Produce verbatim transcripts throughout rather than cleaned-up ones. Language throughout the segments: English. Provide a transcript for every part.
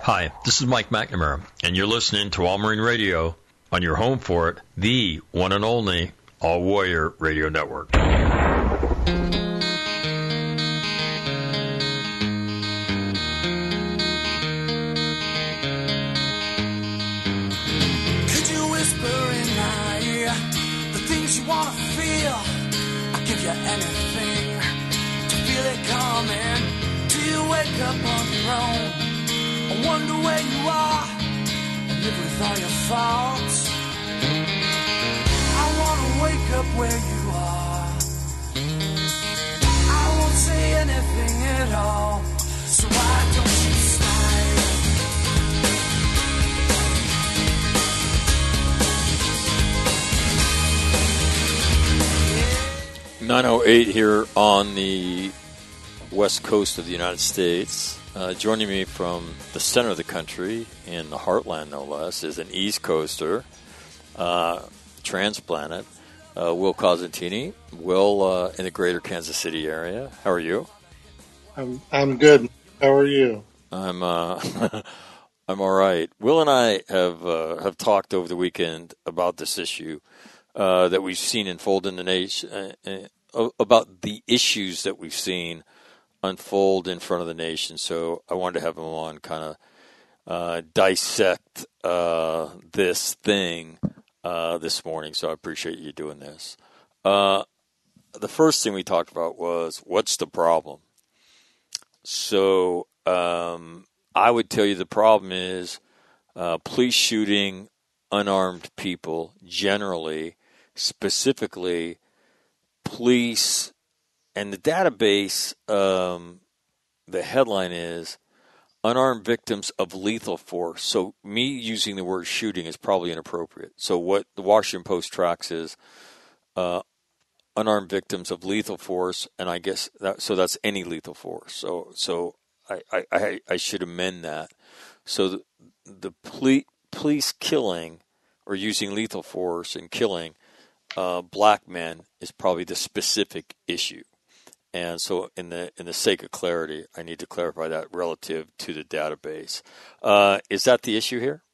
Hi, this is Mike McNamara, and you're listening to All Marine Radio on your home for it, the one and only All Warrior Radio Network. Could you whisper in my ear the things you want to feel? I'll give you anything to feel it coming. Do you wake up on your own? I wonder where you are and live with all your faults. I wanna wake up where you are. I won't say anything at all, so why don't you smile? nine oh eight here on the west coast of the United States. Uh, joining me from the center of the country, in the heartland no less, is an East Coaster, uh, transplanted, uh, Will Cosentini. Will, uh, in the greater Kansas City area. How are you? I'm I'm good. How are you? I'm uh, I'm all right. Will and I have uh, have talked over the weekend about this issue uh, that we've seen unfold in the nation, uh, uh, about the issues that we've seen unfold in front of the nation. So I wanted to have him on, kind of uh, dissect uh, this thing uh, this morning. So I appreciate you doing this. Uh, the first thing we talked about was, what's the problem? So um, I would tell you the problem is uh, police shooting unarmed people generally, specifically police. And the database, um, the headline is unarmed victims of lethal force. So me using the word shooting is probably inappropriate. So what the Washington Post tracks is uh, unarmed victims of lethal force, and I guess that, so that's any lethal force. So so I, I, I should amend that. So the, the ple- police killing or using lethal force and killing uh, black men is probably the specific issue. And so, in the in the sake of clarity, I need to clarify that relative to the database. Uh, is that the issue here?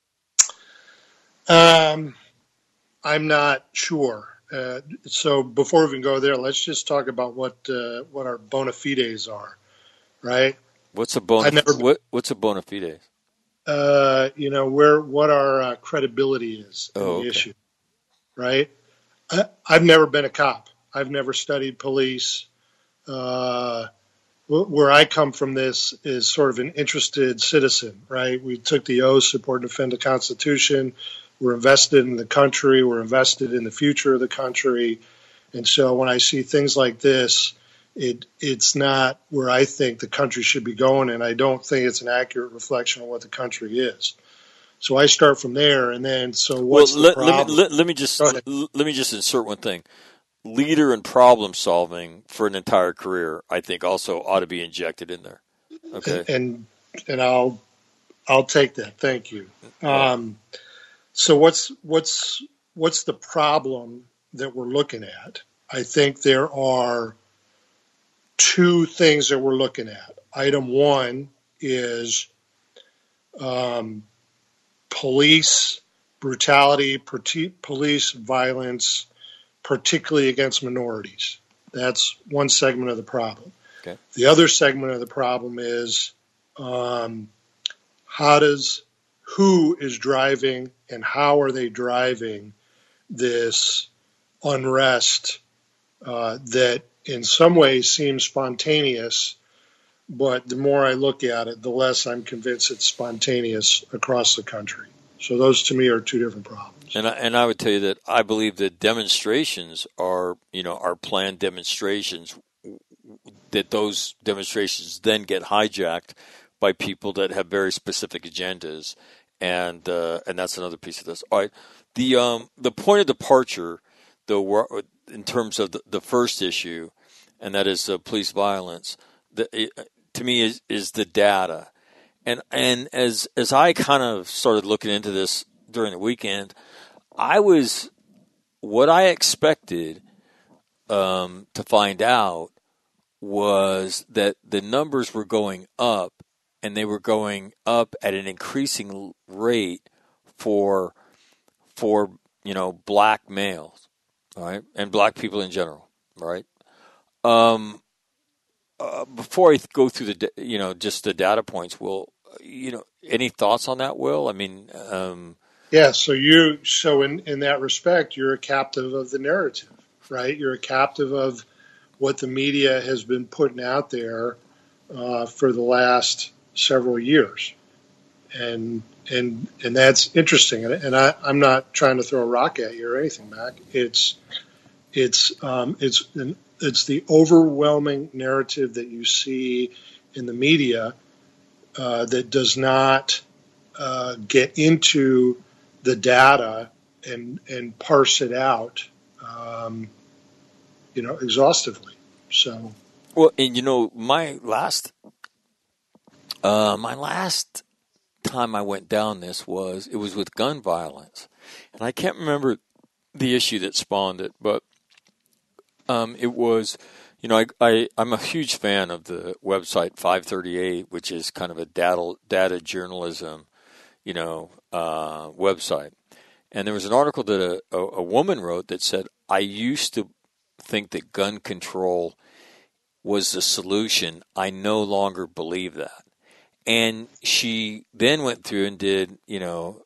Um, I'm not sure. Uh, so before we even go there, let's just talk about what uh, what our bona fides are, right? What's a bona? Never, what, what's a bona fide? Uh, you know, where what our uh, credibility is in oh, the okay. issue, right? I, I've never been a cop. I've never studied police. Uh, where I come from, this is sort of an interested citizen, right? We took the oath, support and defend the Constitution. We're invested in the country. We're invested in the future of the country. And so when I see things like this, it it's not where I think the country should be going, and I don't think it's an accurate reflection of what the country is. So I start from there, and then so what's well, the let, problem? Let me, let, let me just let me just insert one thing. Leader in problem solving for an entire career, I think, also ought to be injected in there. Okay, and and I'll I'll take that. Thank you. Um, so what's what's what's the problem that we're looking at? I think there are two things that we're looking at. Item one is um, police brutality, police violence, particularly against minorities. That's one segment of the problem. Okay. The other segment of the problem is um, how does, who is driving and how are they driving this unrest uh, that in some ways seems spontaneous, but the more I look at it, the less I'm convinced it's spontaneous across the country. So those to me are two different problems. And I, and I would tell you that I believe that demonstrations are, you know, are planned demonstrations, that those demonstrations then get hijacked by people that have very specific agendas, and uh, and that's another piece of this. All right, the um, the point of departure, though, in terms of the, the first issue, and that is uh, police violence, the, it, to me is is the data. And and as as I kind of started looking into this during the weekend, I was what I expected um, to find out was that the numbers were going up and they were going up at an increasing rate for for you know black males, right, and black people in general, right. Um, uh, before I go through the you know just the data points, Will, you know, any thoughts on that, Will? I mean, um, yeah. So you so in in that respect, you're a captive of the narrative, right? You're a captive of what the media has been putting out there uh, for the last several years, and and and that's interesting. And, and I, I'm not trying to throw a rock at you or anything, Mac. It's it's um, it's an, it's the overwhelming narrative that you see in the media uh, that does not uh, get into the data and and parse it out, um, you know, exhaustively. So, well, and you know, my last, uh, my last time I went down this was it was with gun violence, and I can't remember the issue that spawned it, but um, it was, you know, I, I I'm a huge fan of the website five thirty-eight, which is kind of a data data journalism, you know, uh, website, and there was an article that a, a, a woman wrote that said, I used to think that gun control was the solution. I no longer believe that. And she then went through and did, you know,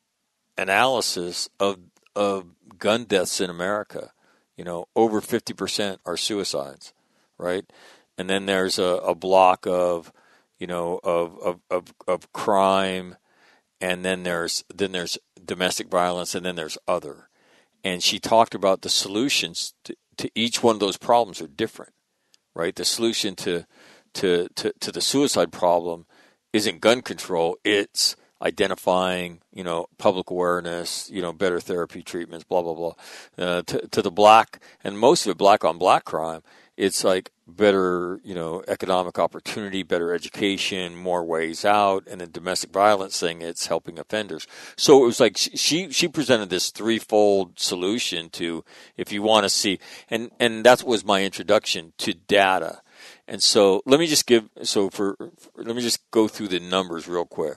analysis of of gun deaths in America. You know, over fifty percent are suicides, right? And then there's a, a block of, you know, of, of, of, of crime, and then there's then there's domestic violence, and then there's other. And she talked about the solutions to, to each one of those problems are different, right? The solution to to to, to the suicide problem isn't gun control, it's identifying, you know, public awareness, you know, better therapy treatments, blah, blah, blah. Uh, to, to the black, and most of it black on black crime, it's like better, you know, economic opportunity, better education, more ways out, and the domestic violence thing, it's helping offenders. So it was like she she presented this threefold solution to, if you want to see, and, and that was my introduction to data. And so let me just give, so for, for let me just go through the numbers real quick.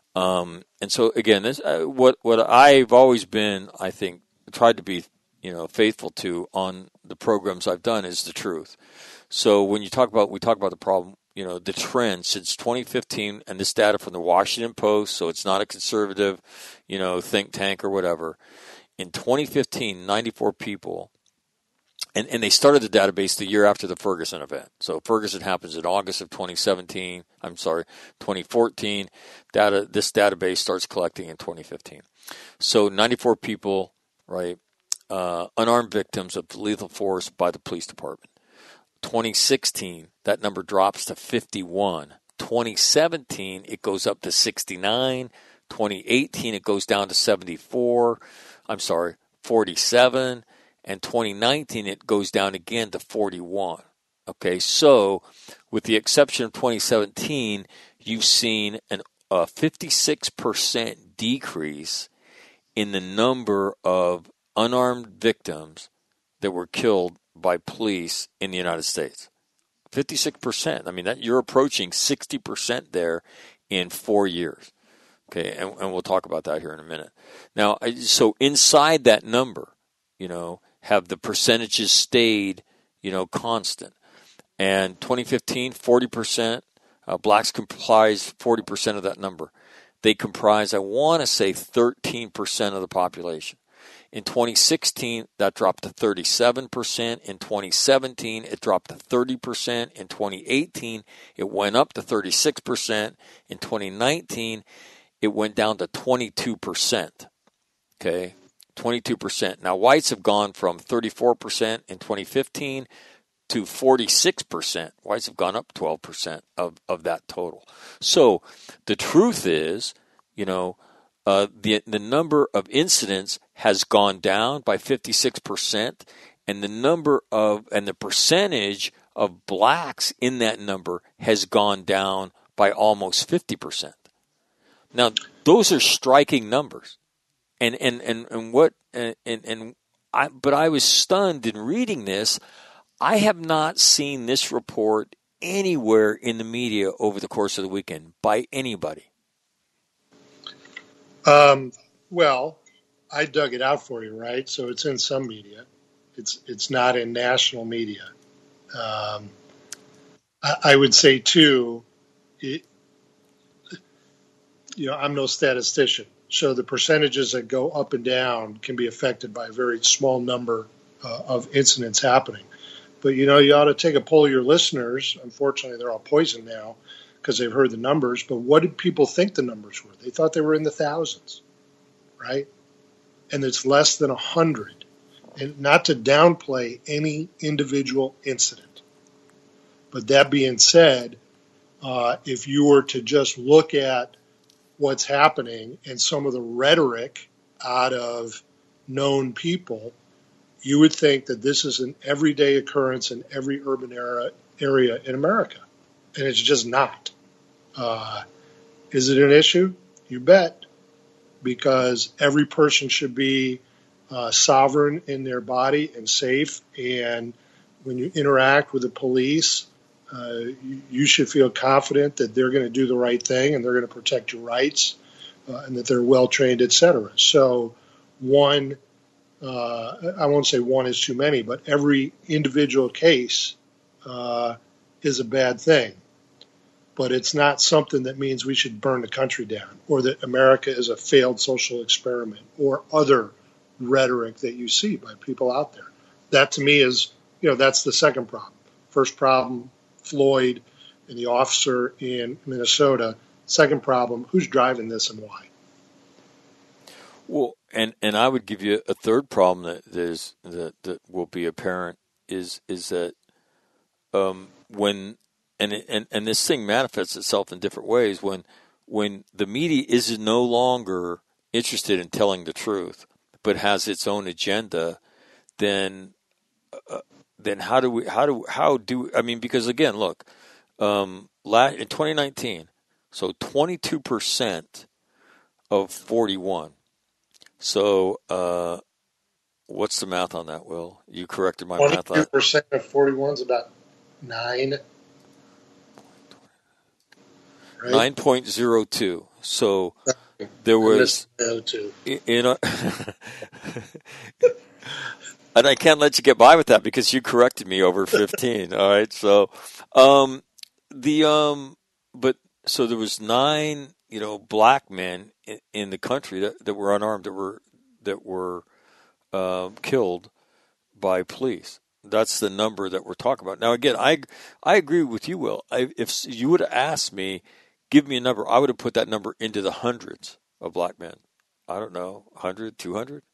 Um, and so again, this, uh, what, what I've always been, I think, tried to be, you know, faithful to on the programs I've done is the truth. So when you talk about, we talk about the problem, you know, the trend since twenty fifteen, and this data from the Washington Post, so it's not a conservative, you know, think tank or whatever. In twenty fifteen, ninety-four people, And, and they started the database the year after the Ferguson event. So Ferguson happens in August of twenty seventeen. I'm sorry, twenty fourteen. Data. This database starts collecting in twenty fifteen. So ninety-four people, right, uh, unarmed victims of lethal force by the police department. twenty sixteen, that number drops to fifty-one. twenty seventeen, it goes up to sixty-nine. twenty eighteen, it goes down to seventy-four. I'm sorry, forty-seven. And twenty nineteen, it goes down again to forty-one. Okay, so with the exception of twenty seventeen, you've seen an, a fifty-six percent decrease in the number of unarmed victims that were killed by police in the United States. fifty-six percent. I mean, that you're approaching sixty percent there in four years. Okay, and, and we'll talk about that here in a minute. Now, so inside that number, you know, have the percentages stayed, you know, constant. And twenty fifteen, forty percent, uh, blacks comprise forty percent of that number. They comprise, I want to say, thirteen percent of the population. In twenty sixteen, that dropped to thirty-seven percent. In twenty seventeen, it dropped to thirty percent. In twenty eighteen, it went up to thirty-six percent. In twenty nineteen, it went down to twenty-two percent. Okay? twenty-two percent. Now, whites have gone from thirty-four percent in twenty fifteen to forty-six percent. Whites have gone up twelve percent of, of that total. So the truth is, you know, uh, the the number of incidents has gone down by fifty-six percent, and the number of and the percentage of blacks in that number has gone down by almost fifty percent. Now, those are striking numbers. And and, and, and what and, and I but I was stunned in reading this. I have not seen this report anywhere in the media over the course of the weekend by anybody? Um, well, I dug it out for you, right? So it's in some media. It's it's not in national media. Um, I, I would say too, it, you know, I'm no statistician, so the percentages that go up and down can be affected by a very small number uh, of incidents happening. But, you know, you ought to take a poll of your listeners. Unfortunately, they're all poisoned now because they've heard the numbers. But what did people think the numbers were? They thought they were in the thousands, right? And it's less than one hundred. And not to downplay any individual incident. But that being said, uh, if you were to just look at what's happening and some of the rhetoric out of known people, you would think that this is an everyday occurrence in every urban era, area in America. And it's just not. Uh, is it an issue? You bet. Because every person should be uh, sovereign in their body and safe. And when you interact with the police, uh, you, you should feel confident that they're going to do the right thing and they're going to protect your rights uh, and that they're well trained, et cetera. So one Uh, I won't say one is too many, but every individual case uh, is a bad thing. But it's not something that means we should burn the country down or that America is a failed social experiment or other rhetoric that you see by people out there. That to me is, you know, that's the second problem. First problem, Floyd and the officer in Minnesota. Second problem, who's driving this and why? Well, and, and I would give you a third problem that there's that, that will be apparent is is that um, when and, and and this thing manifests itself in different ways when when the media is no longer interested in telling the truth but has its own agenda, then uh, then how do we how do how do I mean because again look um, in twenty nineteen, so twenty-two percent of forty-one. So, uh, what's the math on that, Will? You corrected my math. twenty-two percent of forty-one is about nine. Right? nine point zero two. So, there was... In a, and I can't let you get by with that because you corrected me over fifteen, all right? So, um, the... um, but, so there was nine... you know, black men in, in the country that, that were unarmed, that were that were uh, killed by police. That's the number that we're talking about. Now, again, I I agree with you, Will. I, if you would have asked me, give me a number, I would have put that number into the hundreds of black men. I don't know, one hundred, two hundred?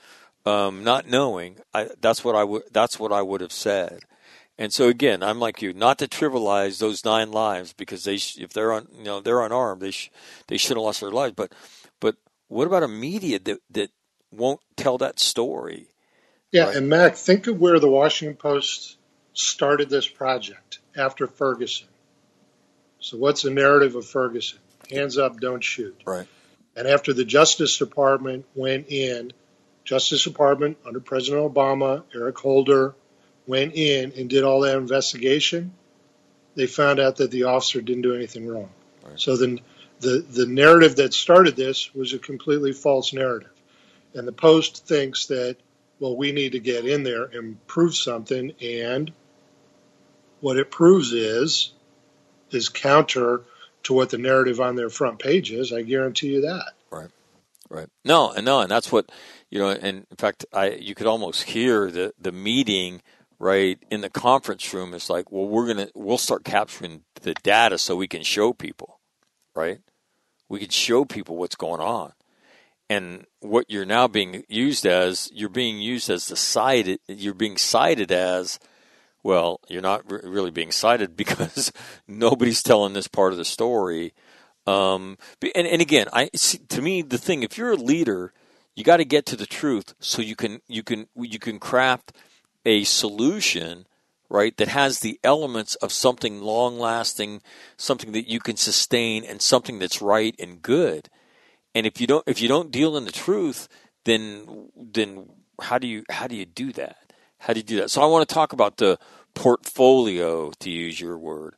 Um, not knowing, I, that's what I would that's what I would have said. And so again, I'm like you, not to trivialize those nine lives because they, sh- if they're un, you know, they're unarmed, they sh- they should have lost their lives. But, but what about a media that that won't tell that story? Yeah, right? And Mac, think of where the Washington Post started this project after Ferguson. So what's the narrative of Ferguson? Hands up, don't shoot. Right. And after the Justice Department went in, Justice Department under President Obama, Eric Holder, went in and did all that investigation, they found out that the officer didn't do anything wrong. Right. So then the, the narrative that started this was a completely false narrative. And the Post thinks that, well, we need to get in there and prove something. And what it proves is, is counter to what the narrative on their front page is. I guarantee you that. Right. Right. No, and no, and that's what, you know, and in fact, I, you could almost hear the, the meeting right in the conference room. It's like, well, we're going to, we'll start capturing the data so we can show people, right? We can show people what's going on. And what you're now being used as, you're being used as the cited, you're being cited as, well, you're not re- really being cited because nobody's telling this part of the story. Um, and, and again, I see, to me, the thing, if you're a leader, you got to get to the truth so you can, you can, you can craft a solution, right, that has the elements of something long-lasting, something that you can sustain, and something that's right and good. And if you don't, if you don't deal in the truth, then then how do you how do you do that? How do you do that? So I want to talk about the portfolio, to use your word.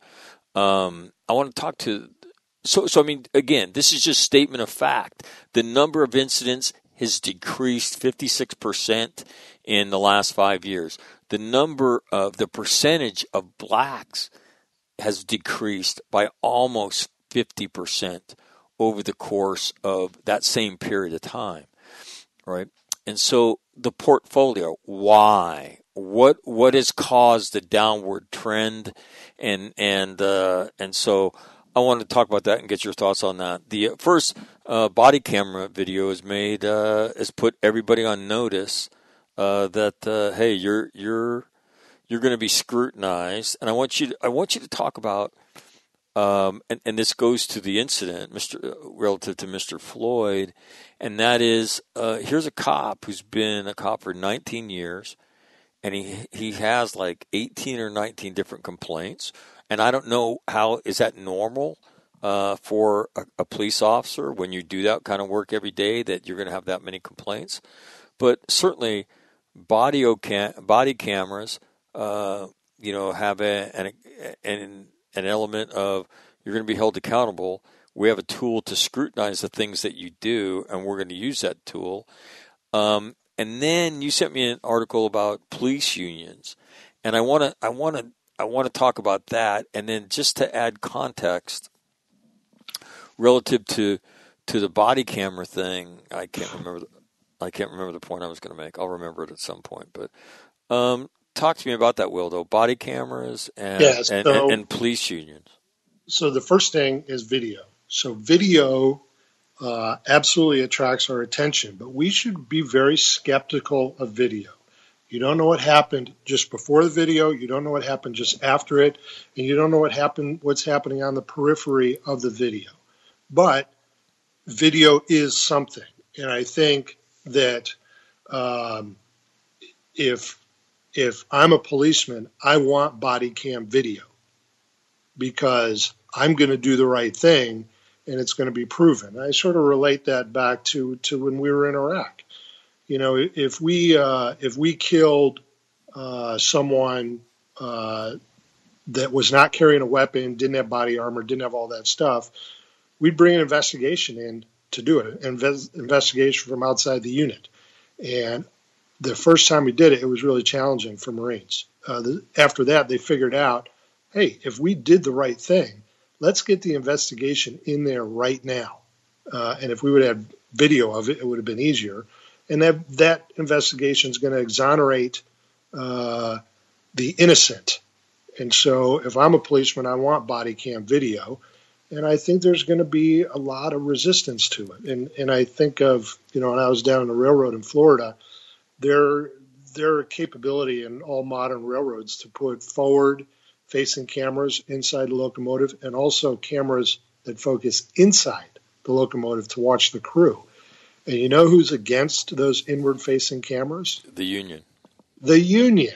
Um, I want to talk to. So, so I mean, again, this is just statement of fact. The number of incidents has decreased fifty-six percent in the last five years. The number of the percentage of blacks has decreased by almost fifty percent over the course of that same period of time, right? And so the portfolio, why? What what has caused the downward trend? And and uh, and so I want to talk about that and get your thoughts on that. The first uh, body camera video is made uh, has put everybody on notice uh, that uh, hey, you're you're you're going to be scrutinized, and I want you to, I want you to talk about um, and, and this goes to the incident, Mister relative to Mister Floyd, and that is uh, here's a cop who's been a cop for nineteen years, and he he has like eighteen or nineteen different complaints. And I don't know how, is that normal uh, for a, a police officer when you do that kind of work every day that you're going to have that many complaints? But certainly body, cam- body cameras, uh, you know, have a, an, an, an element of you're going to be held accountable. We have a tool to scrutinize the things that you do, and we're going to use that tool. Um, and then you sent me an article about police unions, and I want to, I want to, I want to talk about that, and then just to add context relative to to the body camera thing. I can't remember. The, I can't remember the point I was going to make. I'll remember it at some point. But um, talk to me about that, Wildo. Body cameras and, yeah, so, and, and, and police unions. So the first thing is video. So video uh, absolutely attracts our attention, but we should be very skeptical of video. You don't know what happened just before the video. You don't know what happened just after it. And you don't know what happened, what's happening on the periphery of the video. But video is something. And I think that um, if, if I'm a policeman, I want body cam video because I'm going to do the right thing and it's going to be proven. I sort of relate that back to, to when we were in Iraq. You know, if we uh, if we killed uh, someone uh, that was not carrying a weapon, didn't have body armor, didn't have all that stuff, we'd bring an investigation in to do it, an inves- investigation from outside the unit. And the first time we did it, it was really challenging for Marines. Uh, the, after that, they figured out, hey, if we did the right thing, let's get the investigation in there right now. Uh, and if we would have video of it, it would have been easier. And that, that investigation is going to exonerate uh, the innocent. And so if I'm a policeman, I want body cam video. And I think there's going to be a lot of resistance to it. And and I think of, you know, when I was down on the railroad in Florida, there, there are capability in all modern railroads to put forward-facing cameras inside the locomotive and also cameras that focus inside the locomotive to watch the crew. And you know who's against those inward-facing cameras? The union. The union.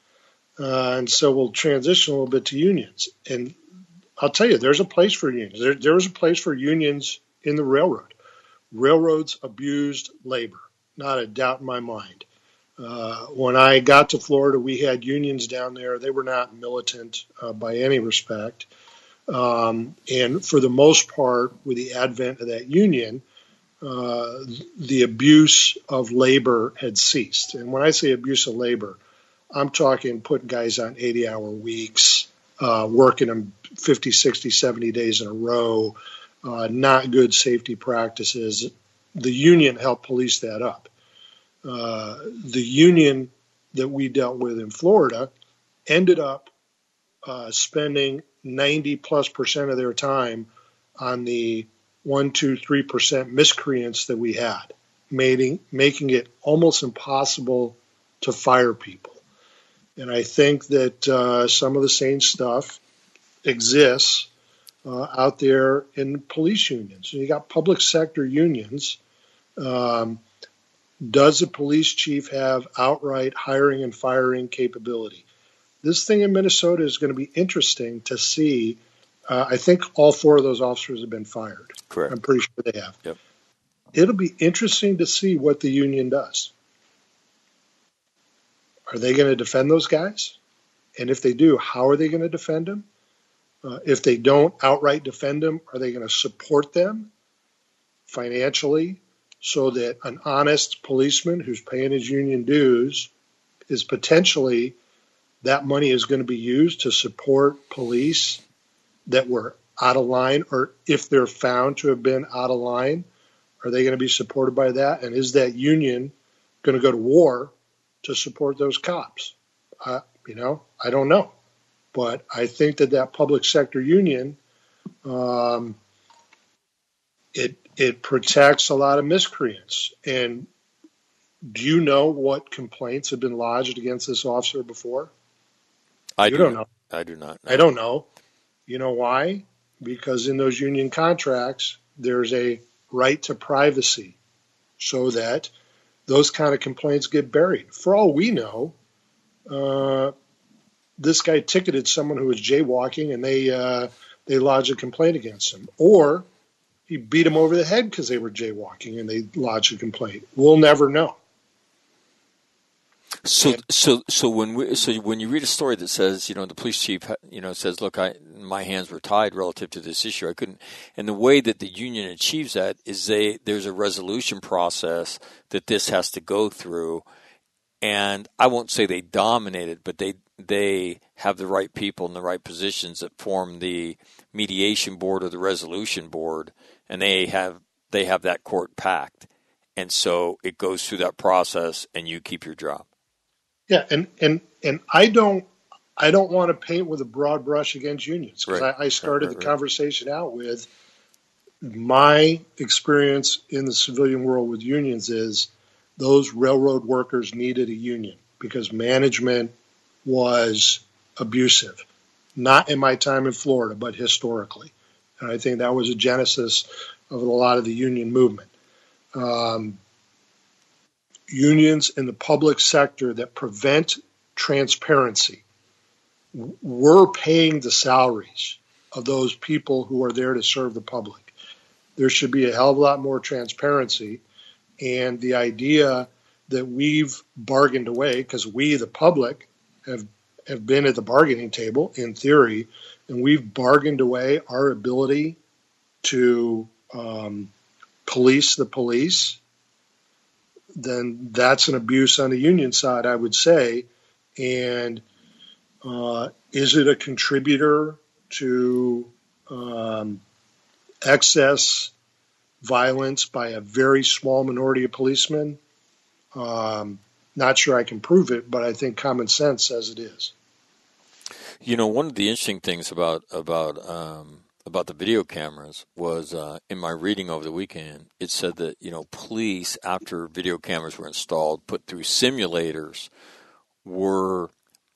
Uh, and so we'll transition a little bit to unions. And I'll tell you, there's a place for unions. There, there is a place for unions in the railroad. Railroads abused labor, not a doubt in my mind. Uh, when I got to Florida, we had unions down there. They were not militant uh, by any respect. Um, and for the most part, with the advent of that union, Uh, the abuse of labor had ceased. And when I say abuse of labor, I'm talking putting guys on eighty-hour weeks, uh, working them fifty, sixty, seventy days in a row, uh, not good safety practices. The union helped police that up. Uh, the union that we dealt with in Florida ended up uh, spending ninety plus percent of their time on the one, two, three percent miscreants that we had, making making it almost impossible to fire people. And I think that uh, some of the same stuff exists uh, out there in police unions. You got public sector unions. Um, does a police chief have outright hiring and firing capability? This thing in Minnesota is going to be interesting to see. Uh, I think all four of those officers have been fired. Correct. I'm pretty sure they have. Yep. It'll be interesting to see what the union does. Are they going to defend those guys? And if they do, how are they going to defend them? Uh, if they don't outright defend them, are they going to support them financially so that an honest policeman who's paying his union dues is potentially, that money is going to be used to support police that were out of line, or if they're found to have been out of line, are they going to be supported by that? And is that union going to go to war to support those cops? Uh, you know, I don't know. But I think that that public sector union, um, it it protects a lot of miscreants. And do you know what complaints have been lodged against this officer before? I you do don't not. know. I do not. No. I don't know. You know why? Because in those union contracts, there's a right to privacy so that those kind of complaints get buried. For all we know, uh, this guy ticketed someone who was jaywalking, and they uh, they lodged a complaint against him. Or he beat him over the head because they were jaywalking, and they lodged a complaint. We'll never know. So, so, so when we, so when you read a story that says, you know, the police chief, you know, says, look, I, my hands were tied relative to this issue. I couldn't, and the way that the union achieves that is they, there's a resolution process that this has to go through. And I won't say they dominate it, but they, they have the right people in the right positions that form the mediation board or the resolution board. And they have, they have that court packed. And so it goes through that process and you keep your job. Yeah, and, and, and I don't I don't want to paint with a broad brush against unions, because Right. I, I started Right, right, the right. conversation out with my experience in the civilian world with unions is those railroad workers needed a union because management was abusive. Not in my time in Florida, but historically. And I think that was a genesis of a lot of the union movement. Um, unions in the public sector that prevent transparency. We're paying the salaries of those people who are there to serve the public. There should be a hell of a lot more transparency. And the idea that we've bargained away, because we, the public, have, have been at the bargaining table in theory, and we've bargained away our ability to um, police the police, then that's an abuse on the union side, I would say. And uh, is it a contributor to um, excess violence by a very small minority of policemen? Um, not sure I can prove it, but I think common sense says it is. You know, one of the interesting things about about um, about the video cameras was uh, in my reading over the weekend, it said that, you know, police, after video cameras were installed, put through simulators, were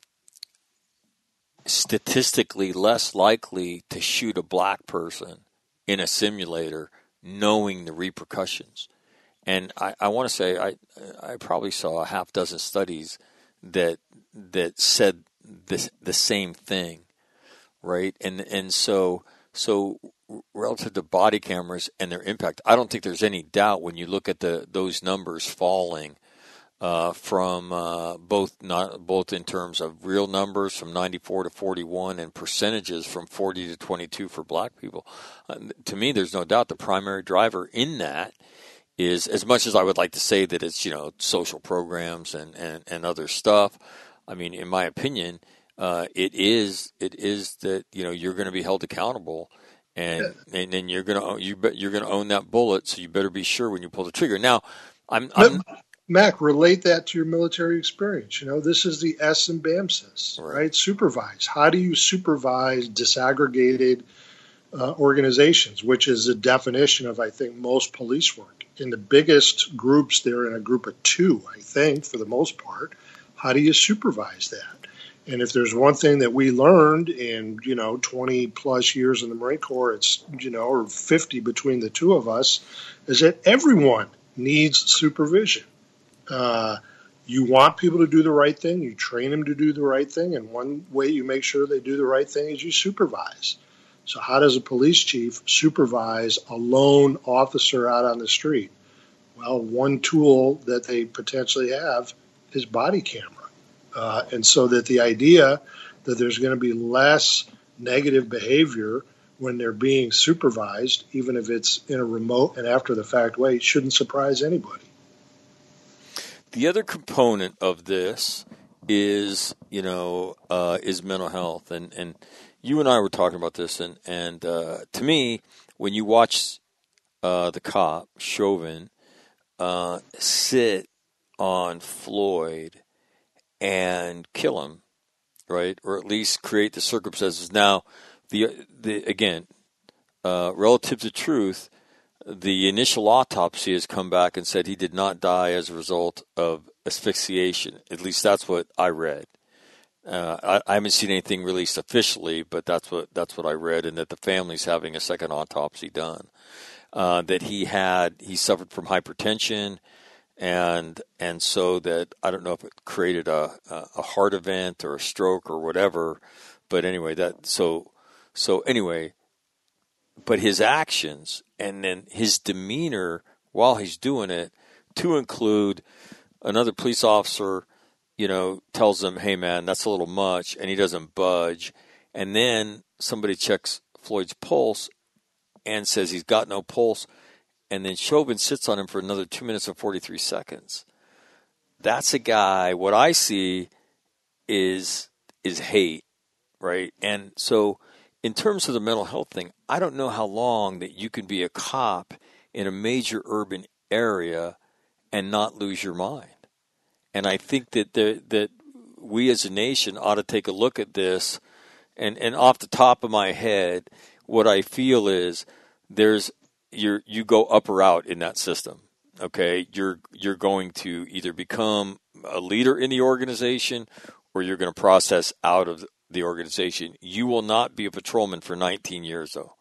statistically less likely to shoot a black person in a simulator knowing the repercussions. And I, I want to say I I probably saw a half dozen studies that that said this, the same thing, right? And and so so relative to body cameras and their impact, I don't think there's any doubt when you look at the those numbers falling uh, from uh, both not both in terms of real numbers from ninety-four to forty-one and percentages from forty to twenty-two for black people. Uh, to me, there's no doubt the primary driver in that is, as much as I would like to say that it's, you know, social programs and, and, and other stuff, I mean, in my opinion, uh, it is it is that, you know, you're going to be held accountable, and and then you're going to you bet you're going to own that bullet, so you better be sure when you pull the trigger. Now, I'm, I'm Mac, relate that to your military experience. You know, this is the S in BAMCIS, Right. right? Supervise. How do you supervise disaggregated uh, organizations, which is the definition of, I think, most police work? In the biggest groups, they're in a group of two, I think, for the most part. How do you supervise that? And if there's one thing that we learned in, you know, twenty plus years in the Marine Corps, it's, you know, or fifty between the two of us, is that everyone needs supervision. Uh, you want people to do the right thing. You train them to do the right thing. And one way you make sure they do the right thing is you supervise. So how does a police chief supervise a lone officer out on the street? Well, one tool that they potentially have is body camera. Uh, and so that the idea that there's going to be less negative behavior when they're being supervised, even if it's in a remote and after the fact way, shouldn't surprise anybody. The other component of this is, you know, uh, is mental health. And, and you and I were talking about this. And, and uh, to me, when you watch uh, the cop, Chauvin, uh, sit on Floyd and kill him, right, or at least create the circumstances. Now, the the again, uh, relative to truth, the initial autopsy has come back and said he did not die as a result of asphyxiation. At least that's what I read. Uh, I, I haven't seen anything released officially, but that's what that's what I read, and that the family's having a second autopsy done. Uh, that he had he suffered from hypertension, and and so that I don't know if it created a a heart event or a stroke or whatever, but anyway that so so anyway, but his actions and then his demeanor while he's doing it, to include another police officer, you know, tells him, "Hey man, that's a little much," and he doesn't budge, and then somebody checks Floyd's pulse and says he's got no pulse, and then Chauvin sits on him for another two minutes and forty-three seconds. That's a guy, what I see is is hate, right? And so in terms of the mental health thing, I don't know how long that you can be a cop in a major urban area and not lose your mind. And I think that the, that we as a nation ought to take a look at this. And, and off the top of my head, what I feel is there's you're you go up or out in that system. Okay, you're you're going to either become a leader in the organization or you're going to process out of the organization. You will not be a patrolman for nineteen years, though.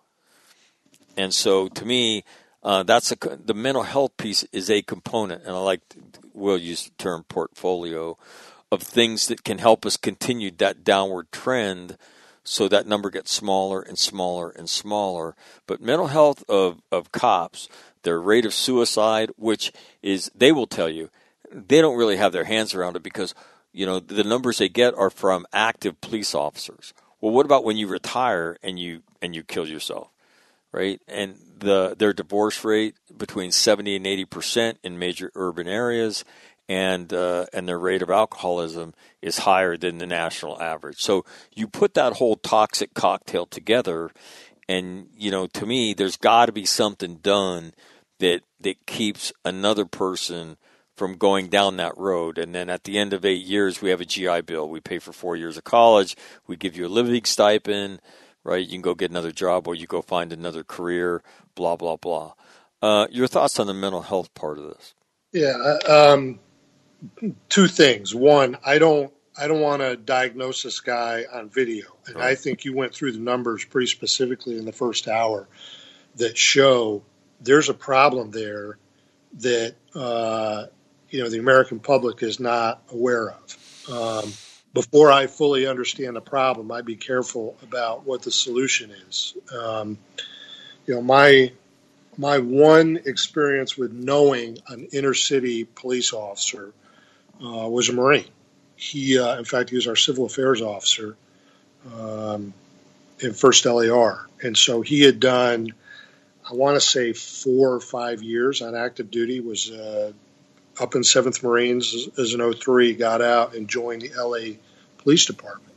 And so, to me, uh, that's a, the mental health piece is a component, and I like we'll use the term portfolio of things that can help us continue that downward trend. So that number gets smaller and smaller and smaller. But mental health of, of cops, their rate of suicide, which is, they will tell you, they don't really have their hands around it because, you know, the numbers they get are from active police officers. Well, what about when you retire and you and you kill yourself, right? And the their divorce rate between seventy and eighty percent in major urban areas, and uh, and their rate of alcoholism is higher than the national average. So you put that whole toxic cocktail together, and, you know, to me, there's got to be something done that that keeps another person from going down that road. And then at the end of eight years, we have a G I Bill. We pay for four years of college. We give you a living stipend, right? You can go get another job or you go find another career, blah, blah, blah. Uh, your thoughts on the mental health part of this? Yeah, um, two things. One, I don't I don't want to diagnose this guy on video. And right. I think you went through the numbers pretty specifically in the first hour that show there's a problem there that, uh, you know, the American public is not aware of. Um, before I fully understand the problem, I'd be careful about what the solution is. Um, you know, my my one experience with knowing an inner city police officer uh, was a Marine. He, uh, in fact, he was our civil affairs officer um, in First L A R. And so he had done, I want to say, four or five years on active duty, was uh, up in seventh Marines as, as an oh three, got out and joined the L A Police Department.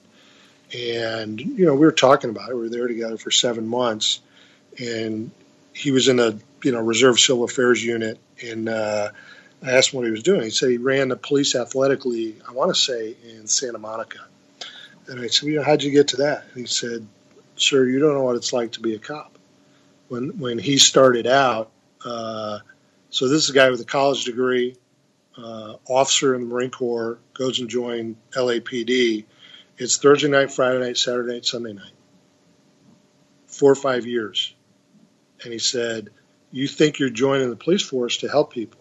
And, you know, we were talking about it. We were there together for seven months. And he was in a, you know, reserve civil affairs unit. And uh, I asked him what he was doing. He said he ran the police athletic league, I want to say, in Santa Monica. And I said, you know, how'd you get to that? And he said, sir, you don't know what it's like to be a cop. When when he started out, uh, so this is a guy with a college degree, uh, officer in the Marine Corps, goes and joins L A P D. It's Thursday night, Friday night, Saturday night, Sunday night. Four or five years. And he said, you think you're joining the police force to help people.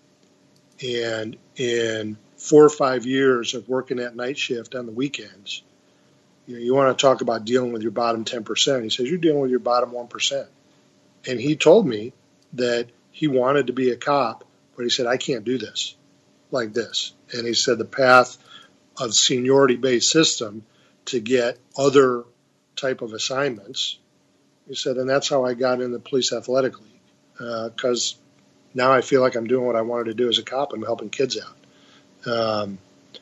And in four or five years of working that night shift on the weekends, you know, you want to talk about dealing with your bottom ten percent. He says, you're dealing with your bottom one percent. And he told me that he wanted to be a cop, but he said, I can't do this like this. And he said the path of seniority-based system to get other type of assignments. He said, and that's how I got in the police athletic league, because uh, now I feel like I'm doing what I wanted to do as a cop. I'm helping kids out. Um,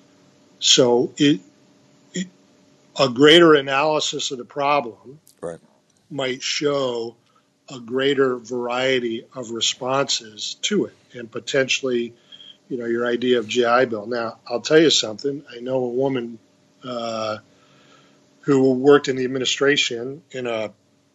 so it, it, a greater analysis of the problem right. might show a greater variety of responses to it, and potentially, you know, your idea of G I Bill. Now, I'll tell you something. I know a woman uh, who worked in the administration in a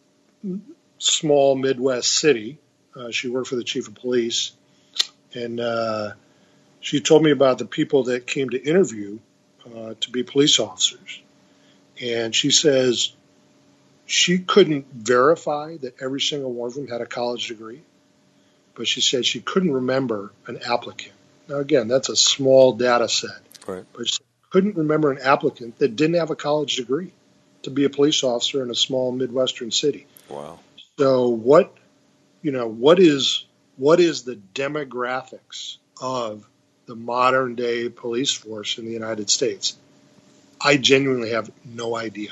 small Midwest city. Uh, she worked for the chief of police, and uh, she told me about the people that came to interview uh, to be police officers. And she says she couldn't verify that every single one of them had a college degree, but she said she couldn't remember an applicant. Now, again, that's a small data set, right. but she couldn't remember an applicant that didn't have a college degree to be a police officer in a small Midwestern city. Wow. So what, you know, what is what is the demographics of the modern day police force in the United States? I genuinely have no idea.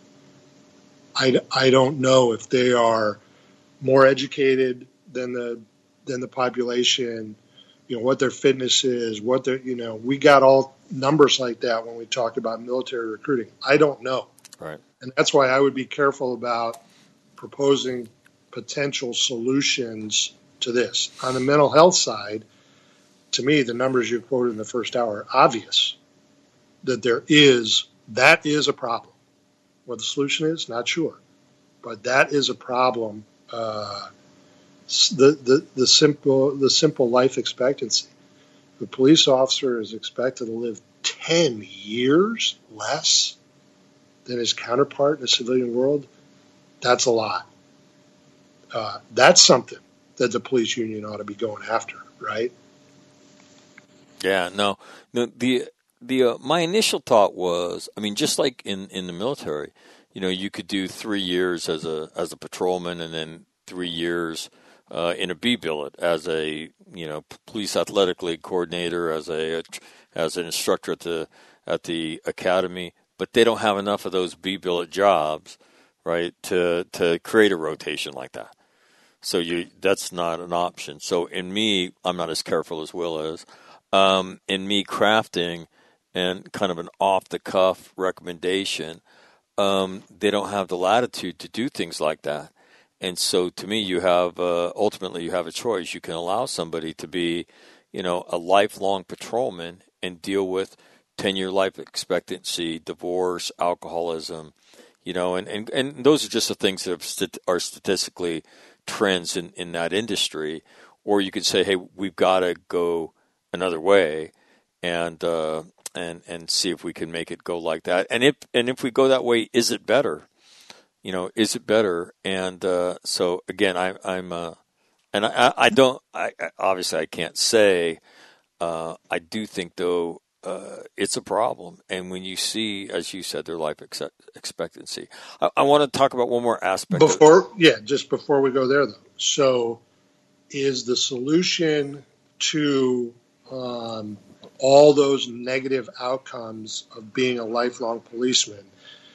I, I don't know if they are more educated than the than the population, you know, what their fitness is, what their, you know, we got all numbers like that when we talked about military recruiting. I don't know. Right. And that's why I would be careful about proposing potential solutions to this. On the mental health side, to me, the numbers you quoted in the first hour are obvious that there is, that is a problem. What the solution is, not sure. But that is a problem. Uh, the, the, the simple, the simple life expectancy. The police officer is expected to live ten years less than his counterpart in the civilian world. That's a lot. Uh, that's something that the police union ought to be going after, right? Yeah, no, no. The the uh, my initial thought was, I mean, just like in, in the military, you know, you could do three years as a as a patrolman, and then three years uh, in a B billet as a you know police athletic league coordinator, as a as an instructor at the at the academy. But they don't have enough of those B billet jobs, right, to to create a rotation like that. So you that's not an option. So in me, I'm not as careful as Will is. Um, in me crafting and kind of an off-the-cuff recommendation, um, they don't have the latitude to do things like that. And so to me, you have uh, ultimately you have a choice. You can allow somebody to be, you know, a lifelong patrolman and deal with ten-year life expectancy, divorce, alcoholism, you know, and, and, and those are just the things that have st- are statistically trends in, in that industry. Or you could say, hey, we've got to go another way and uh, and and see if we can make it go like that. And if and if we go that way, is it better? You know, is it better? And uh, so again, I, I'm uh, and I, I don't. I obviously I can't say. Uh, I do think though. Uh, it's a problem. And when you see, as you said, their life ex- expectancy, I, I want to talk about one more aspect. Before, of- yeah, just before we go there, though. So, is the solution to um, all those negative outcomes of being a lifelong policeman?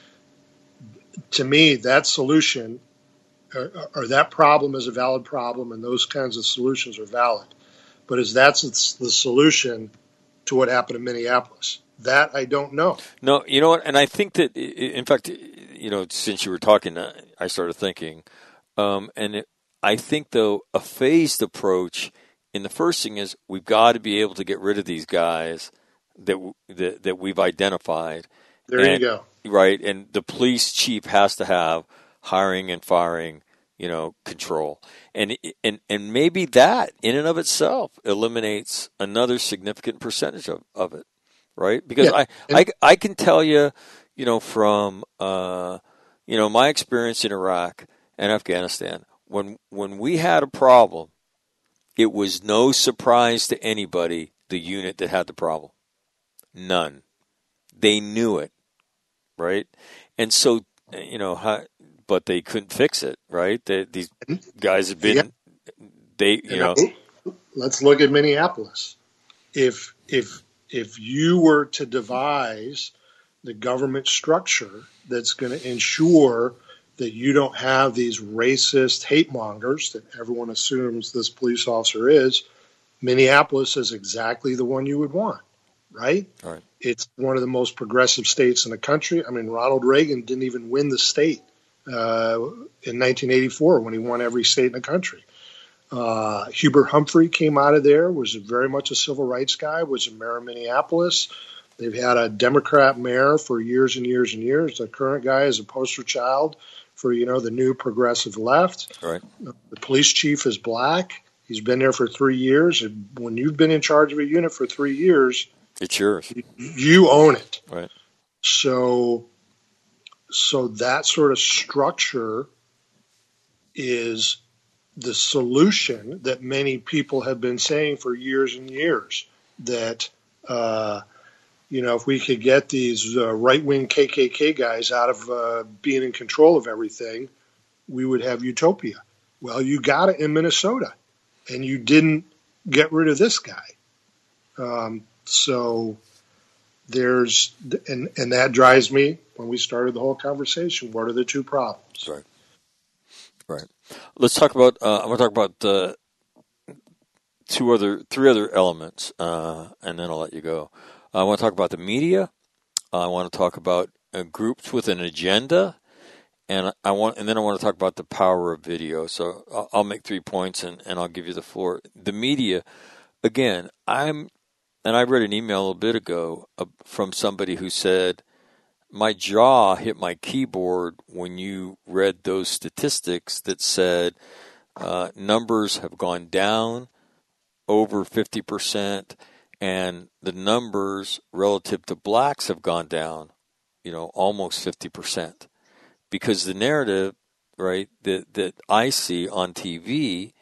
To me, that solution or, or that problem is a valid problem, and those kinds of solutions are valid. But is that the solution to what happened in Minneapolis? That I don't know. No, you know what? And I think that, in fact, you know, since you were talking, I started thinking, um, and it, I think though a phased approach. And the first thing is we've got to be able to get rid of these guys that that, that we've identified. There and, you go. Right, and the police chief has to have hiring and firing, you know, control. And and and maybe that in and of itself eliminates another significant percentage of, of it, right? Because Yeah. I, I, I can tell you, you know, from, uh, you know, my experience in Iraq and Afghanistan, when when we had a problem, it was no surprise to anybody, the unit that had the problem. None. They knew it, right? And so, you know, how, but they couldn't fix it, right? They, these guys have been, yeah. they, you know. Let's look at Minneapolis. If if if you were to devise the government structure that's going to ensure that you don't have these racist hate mongers that everyone assumes this police officer is, Minneapolis is exactly the one you would want, right? All right. It's one of the most progressive states in the country. I mean, Ronald Reagan didn't even win the state uh, in nineteen eighty-four when he won every state in the country. Uh, Hubert Humphrey came out of there, was very much a civil rights guy, was a mayor of Minneapolis. They've had a Democrat mayor for years and years and years. The current guy is a poster child for, you know, the new progressive left. Right. The police chief is black. He's been there for three years. And when you've been in charge of a unit for three years, it's yours. You, you own it. Right. So, so that sort of structure is the solution that many people have been saying for years and years, that, uh, you know, if we could get these uh, right-wing K K K guys out of uh, being in control of everything, we would have utopia. Well, you got it in Minnesota, and you didn't get rid of this guy. Um, so there's, and, and that drives me, when we started the whole conversation, what are the two problems? Right. Right. Let's talk about, uh, I'm going to talk about uh, two other, three other elements, uh, and then I'll let you go. I want to talk about the media. I want to talk about uh, groups with an agenda, and I want, and then I want to talk about the power of video. So I'll, I'll make three points, and, and I'll give you the floor. The media, again, I'm, and I read an email a little bit ago uh, from somebody who said, my jaw hit my keyboard when you read those statistics that said uh, numbers have gone down over fifty percent, and the numbers relative to blacks have gone down, you know, almost fifty percent. Because the narrative, right, that, that I see on T V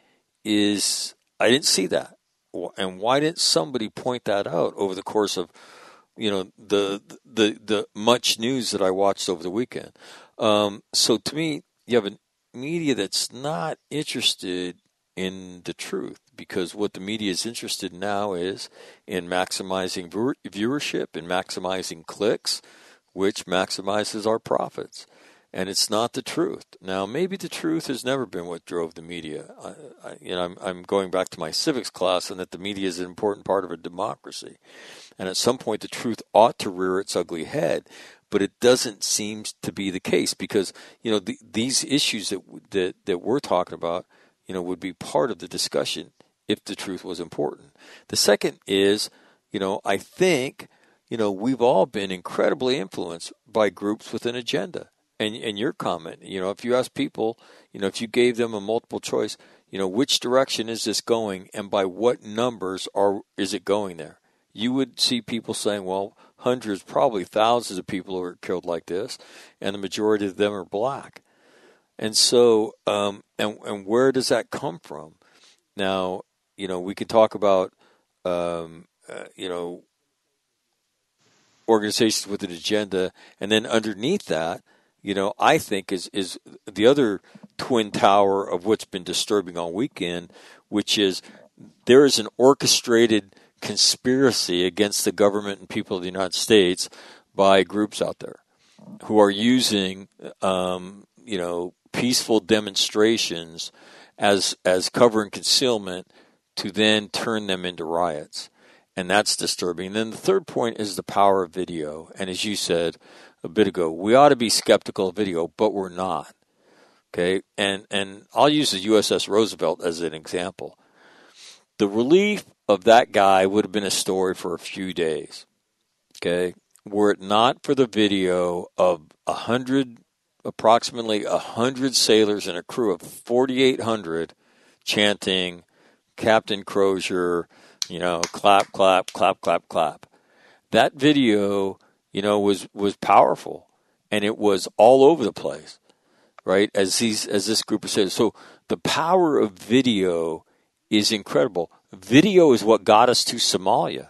is, I didn't see that. And why didn't somebody point that out over the course of, you know, the the the much news that I watched over the weekend? Um, so to me, you have a media that's not interested in the truth, because what the media is interested in now is in maximizing viewer, viewership and maximizing clicks, which maximizes our profits. And it's not the truth. Now, maybe the truth has never been what drove the media. I, I, you know, I'm, I'm going back to my civics class, and that the media is an important part of a democracy. And at some point, the truth ought to rear its ugly head, but it doesn't seem to be the case, because, you know, the, these issues that, that that we're talking about, you know, would be part of the discussion if the truth was important. The second is, you know, I think, you know, we've all been incredibly influenced by groups with an agenda. And, and your comment, you know, if you ask people, you know, if you gave them a multiple choice, you know, which direction is this going, and by what numbers are is it going there? You would see people saying, well, hundreds, probably thousands of people are killed like this, and the majority of them are black. And so, um, and and where does that come from? Now, you know, we could talk about, um, uh, you know, organizations with an agenda, and then underneath that, you know, I think is is the other twin tower of what's been disturbing all weekend, which is there is an orchestrated conspiracy against the government and people of the United States by groups out there who are using, um, you know, peaceful demonstrations as as cover and concealment to then turn them into riots. And that's disturbing. And then the third point is the power of video. And as you said a bit ago, we ought to be skeptical of video, but we're not. Okay, and and I'll use the U S S Roosevelt as an example. The relief of that guy would have been a story for a few days. Okay, were it not for the video of a hundred, approximately a hundred sailors and a crew of forty-eight hundred chanting Captain Crozier, you know, clap, clap, clap, clap, clap. That video, you know, was, was powerful, and it was all over the place, right? As these, as this group says. So the power of video is incredible. Video is what got us to Somalia.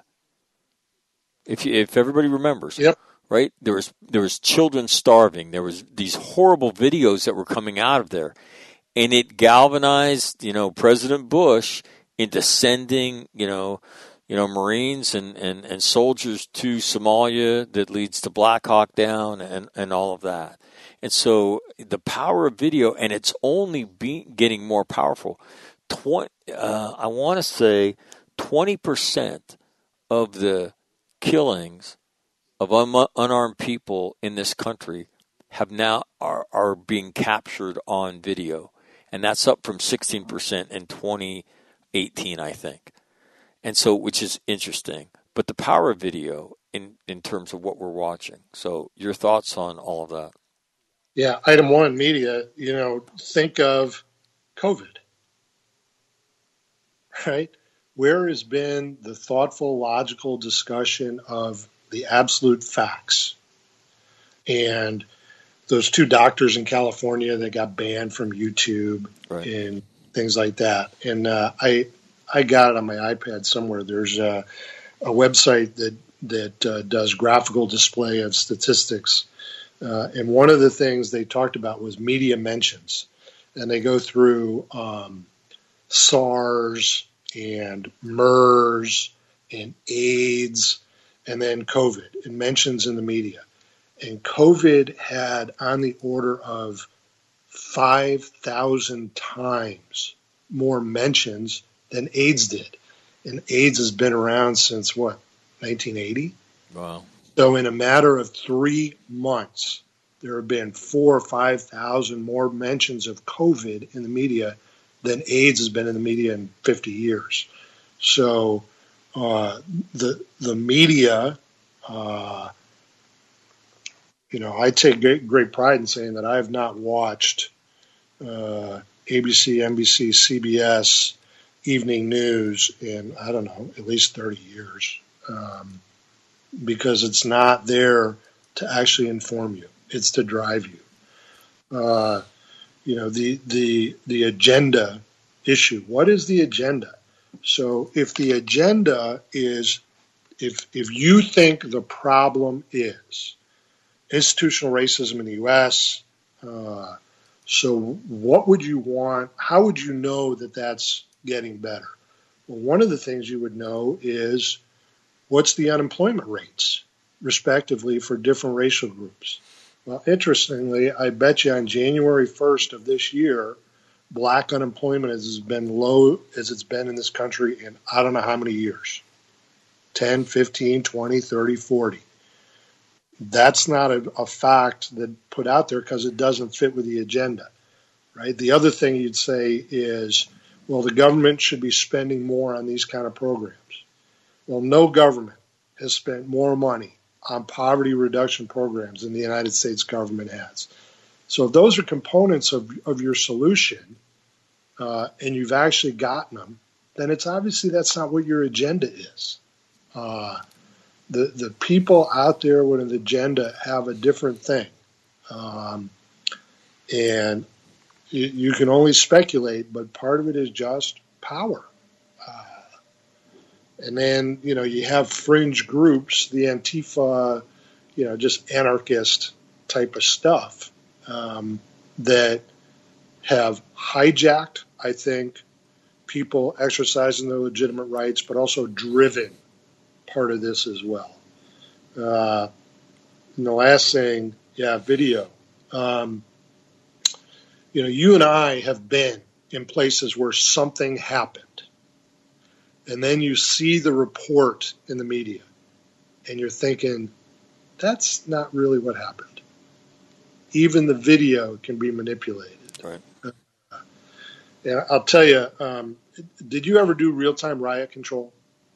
If you, if everybody remembers, yep. Right? There was there was children starving. There was these horrible videos that were coming out of there, and it galvanized, you know, President Bush into sending, you know, you know, Marines and, and, and soldiers to Somalia that leads to Black Hawk Down and, and all of that. And so the power of video, and it's only be, getting more powerful. twenty, uh, I want to say twenty percent of the killings of un- unarmed people in this country have now are, are being captured on video. And that's up from sixteen percent in twenty eighteen, I think. And so, which is interesting. But the power of video in, in terms of what we're watching. So your thoughts on all of that? Yeah, item one, media, you know, think of COVID, right? Where has been the thoughtful, logical discussion of the absolute facts? And those two doctors in California that got banned from YouTube right. and things like that. And uh, I I got it on my iPad somewhere. There's a, a website that, that uh, does graphical display of statistics. Uh, and one of the things they talked about was media mentions. And they go through um, SARS and MERS and AIDS and then COVID and mentions in the media. And COVID had on the order of five thousand times more mentions than AIDS did. And AIDS has been around since, what, nineteen eighty? Wow. So in a matter of three months, there have been four or five thousand more mentions of COVID in the media than AIDS has been in the media in fifty years. So uh, the the media, uh, you know, I take great, great pride in saying that I have not watched uh, A B C, N B C, C B S, evening news in, I don't know, at least thirty years. Um, because it's not there to actually inform you. It's to drive you. Uh, you know, the, the, the agenda issue. What is the agenda? So if the agenda is, if, if you think the problem is institutional racism in the U S, uh, so what would you want? How would you know that that's getting better? Well, one of the things you would know is, what's the unemployment rates, respectively, for different racial groups? Well, interestingly, I bet you on January first of this year, black unemployment has been low as it's been in this country in I don't know how many years, ten, fifteen, twenty, thirty, forty. That's not a, a fact that put out there because it doesn't fit with the agenda, right? The other thing you'd say is, well, the government should be spending more on these kind of programs. Well, no government has spent more money on poverty reduction programs than the United States government has. So if those are components of, of your solution, uh, and you've actually gotten them, then it's obviously that's not what your agenda is. Uh, the, the people out there with an agenda have a different thing. Um, and you, you can only speculate, but part of it is just power. Uh, And then, you know, you have fringe groups, the Antifa, you know, just anarchist type of stuff um, that have hijacked, I think, people exercising their legitimate rights, but also driven part of this as well. Uh, and the last thing, yeah, video. Um, you know, you and I have been in places where something happened. And then you see the report in the media, and you're thinking, that's not really what happened. Even the video can be manipulated. Right. Uh, and I'll tell you, um, did you ever do real-time riot control?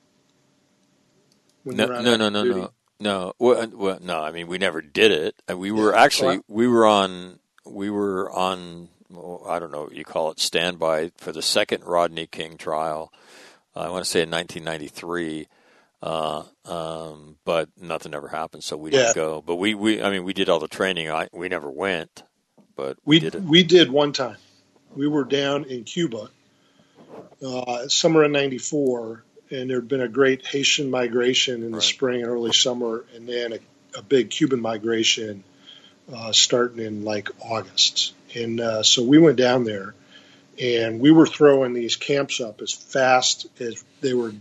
When no, you were no, no, no, no, no. Well, well, no. I mean, we never did it. We were yeah. actually well, we were on we were on well, I don't know what you call it, standby for the second Rodney King trial. I want to say in nineteen ninety-three, uh, um, but nothing ever happened, so we didn't yeah. go. But we, we, I mean, we did all the training. I, we never went, but we, we did it. We did one time. We were down in Cuba, uh, summer of ninety-four, and there had been a great Haitian migration in the right. spring and early summer, and then a, a big Cuban migration uh, starting in like August. And uh, so we went down there. And we were throwing these camps up as fast as they were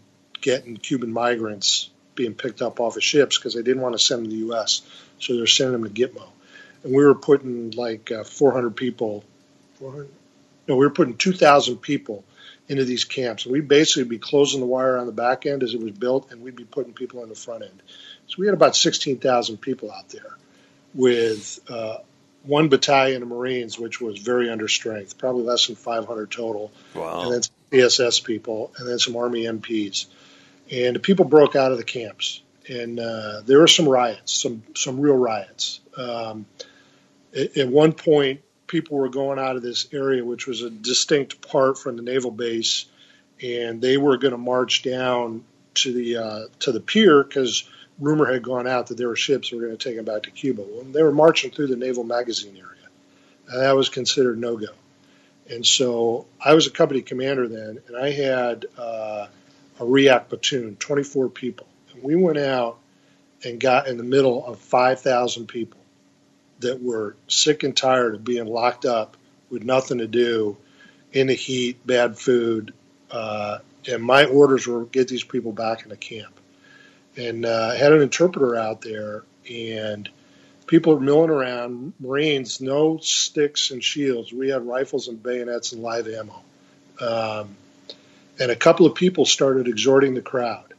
getting Cuban migrants being picked up off of ships because they didn't want to send them to the U S, so they're sending them to Gitmo. And we were putting like uh, four hundred people, four hundred, no, we were putting two thousand people into these camps. And we'd basically be closing the wire on the back end as it was built, and we'd be putting people on the front end. So we had about sixteen thousand people out there with uh, one battalion of Marines, which was very under strength, probably less than five hundred total. Wow. And then some C S S people, and then some Army M Ps. And the people broke out of the camps. And uh, there were some riots, some some real riots. Um, at, at one point, people were going out of this area, which was a distinct part from the naval base, and they were going to march down to the uh, to the pier because rumor had gone out that there were ships that were going to take them back to Cuba. Well, they were marching through the naval magazine area, and that was considered no-go. And so I was a company commander then, and I had uh, a REAC platoon, twenty-four people. And we went out and got in the middle of five thousand people that were sick and tired of being locked up with nothing to do, in the heat, bad food. Uh, and my orders were get these people back into camp. And uh, I had an interpreter out there, and people were milling around. Marines, no sticks and shields. We had rifles and bayonets and live ammo. Um, and a couple of people started exhorting the crowd.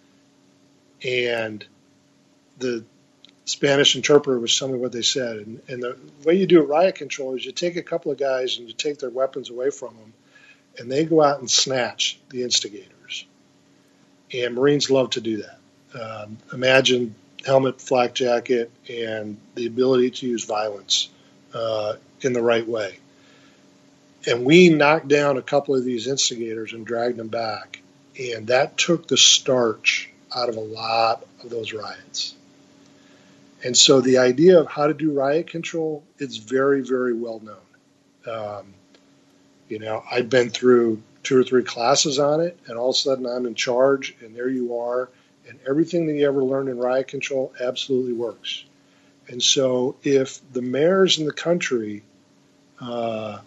And the Spanish interpreter was telling me what they said. And, and the way you do it, riot control, is you take a couple of guys and you take their weapons away from them, and they go out and snatch the instigators. And Marines love to do that. Um, imagine helmet, flak jacket, and the ability to use violence uh, in the right way. And we knocked down a couple of these instigators and dragged them back. And that took the starch out of a lot of those riots. And so the idea of how to do riot control is very, very well known. Um, you know, I've been through two or three classes on it, and all of a sudden I'm in charge, and there you are. And everything that you ever learned in riot control absolutely works. And so if the mayors in the country, uh,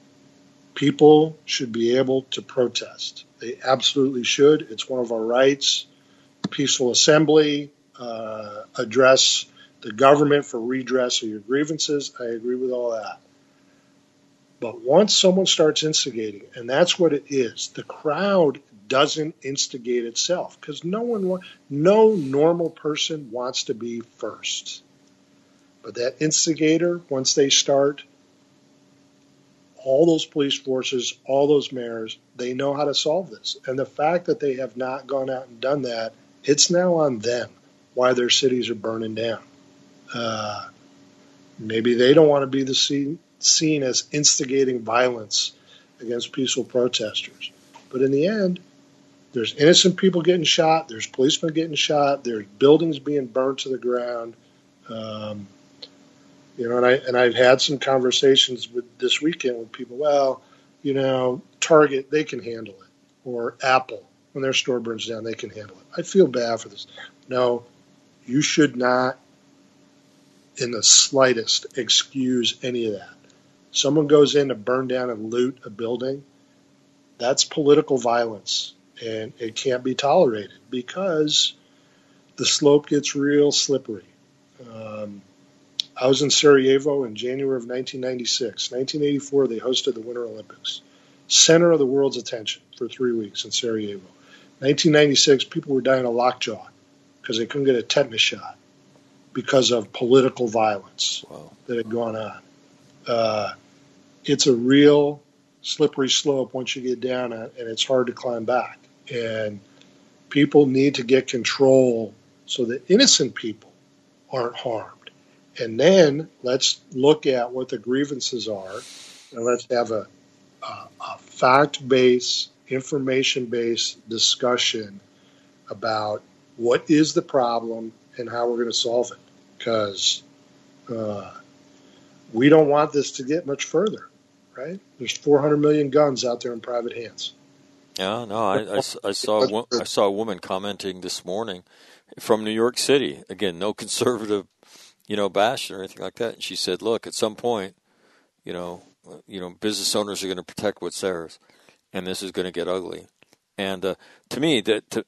people should be able to protest. They absolutely should. It's one of our rights. Peaceful assembly, uh, address the government for redress of your grievances. I agree with all that. But once someone starts instigating, and that's what it is, the crowd doesn't instigate itself because no one, no normal person wants to be first. But that instigator, once they start, all those police forces, all those mayors, they know how to solve this. And the fact that they have not gone out and done that, it's now on them why their cities are burning down. Uh, maybe they don't want to be the seen, seen as instigating violence against peaceful protesters. But in the end, there's innocent people getting shot. There's policemen getting shot. There's buildings being burned to the ground. Um, you know, and I and I've had some conversations with this weekend with people. Well, you know, Target, they can handle it, or Apple, when their store burns down, they can handle it. I feel bad for this. No, you should not, in the slightest, excuse any of that. Someone goes in to burn down and loot a building. That's political violence. And it can't be tolerated because the slope gets real slippery. Um, I was in Sarajevo in January of nineteen ninety-six. nineteen eighty-four, they hosted the Winter Olympics. Center of the world's attention for three weeks in Sarajevo. nineteen ninety-six, people were dying of lockjaw because they couldn't get a tetanus shot because of political violence wow. that had gone on. Uh, it's a real slippery slope once you get down it, and it's hard to climb back. And people need to get control so that innocent people aren't harmed. And then let's look at what the grievances are, and let's have a, a, a fact-based, information-based discussion about what is the problem and how we're going to solve it. Because uh, we don't want this to get much further, right? There's four hundred million guns out there in private hands. Yeah, no, I, I, I saw I saw a woman commenting this morning from New York City. Again, no conservative, you know, bash or anything like that. And she said, "Look, at some point, you know, you know, business owners are going to protect what's theirs, and this is going to get ugly." And uh, to me, the to,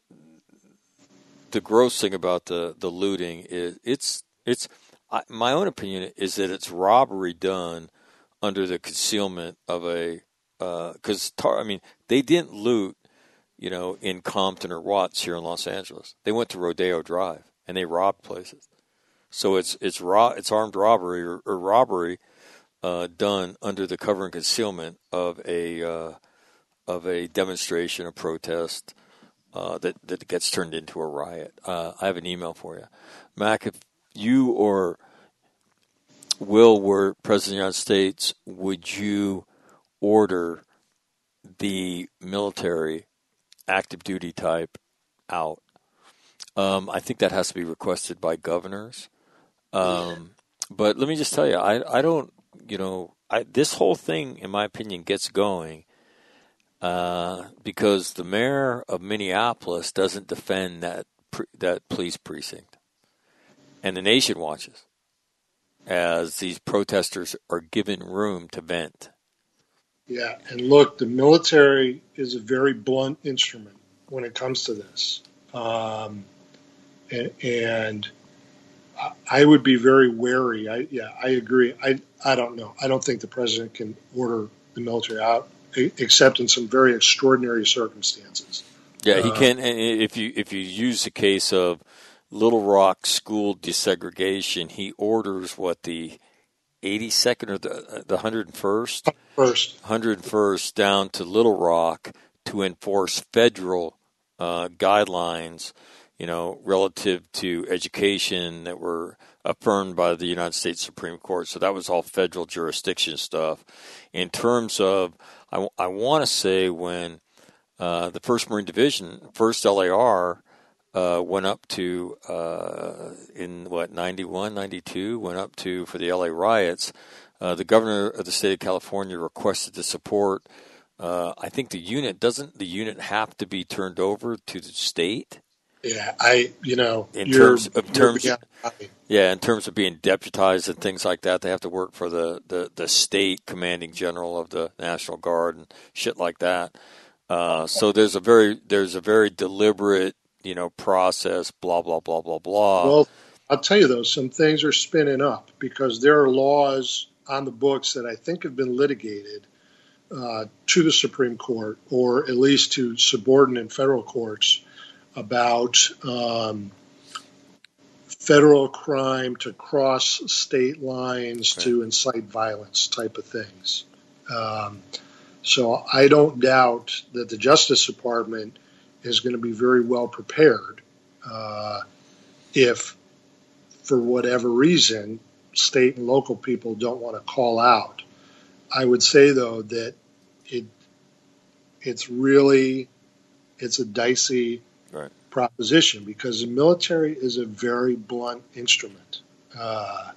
the gross thing about the, the looting is it's it's I, my own opinion is that it's robbery done under the concealment of a because uh, I mean they didn't loot, you know, in Compton or Watts here in Los Angeles. They went to Rodeo Drive and they robbed places. So it's it's ro- it's armed robbery or, or robbery uh, done under the cover and concealment of a uh, of a demonstration, a protest uh, that that gets turned into a riot. Uh, I have an email for you, Mac. If you or Will were President of the United States, would you order the military active duty type out? Um, I think that has to be requested by governors. Um, but let me just tell you, I, I don't, you know, I, this whole thing, in my opinion, gets going uh, because the mayor of Minneapolis doesn't defend that pre, that police precinct, and the nation watches as these protesters are given room to vent. Yeah, and look, the military is a very blunt instrument when it comes to this, um, and. and I would be very wary. I, yeah, I agree. I, I don't know. I don't think the president can order the military out, except in some very extraordinary circumstances. Yeah, he uh, can. And if you if you use the case of Little Rock school desegregation, he orders what the eighty-second or the the one hundred first, first, one hundred first down to Little Rock to enforce federal uh, guidelines, you know, relative to education that were affirmed by the United States Supreme Court. So that was all federal jurisdiction stuff. In terms of, I, I want to say when uh, the first Marine Division, first L A R, uh, went up to, uh, in what, ninety-one, ninety-two, went up to, for the L A riots, uh, the governor of the state of California requested to support, uh, I think the unit, doesn't the unit have to be turned over to the state? Yeah, I, you know, in you're, terms of terms, you're yeah, in terms of being deputized and things like that, they have to work for the, the, the state commanding general of the National Guard and shit like that. Uh, so there's a very there's a very deliberate, you know, process. Blah blah blah blah blah. Well, I'll tell you though, some things are spinning up because there are laws on the books that I think have been litigated uh, to the Supreme Court or at least to subordinate federal courts about um, federal crime to cross state lines right. to incite violence type of things. Um, so I don't doubt that the Justice Department is going to be very well prepared uh, if, for whatever reason, state and local people don't want to call out. I would say, though, that it it's really it's a dicey right. proposition because the military is a very blunt instrument. Uh,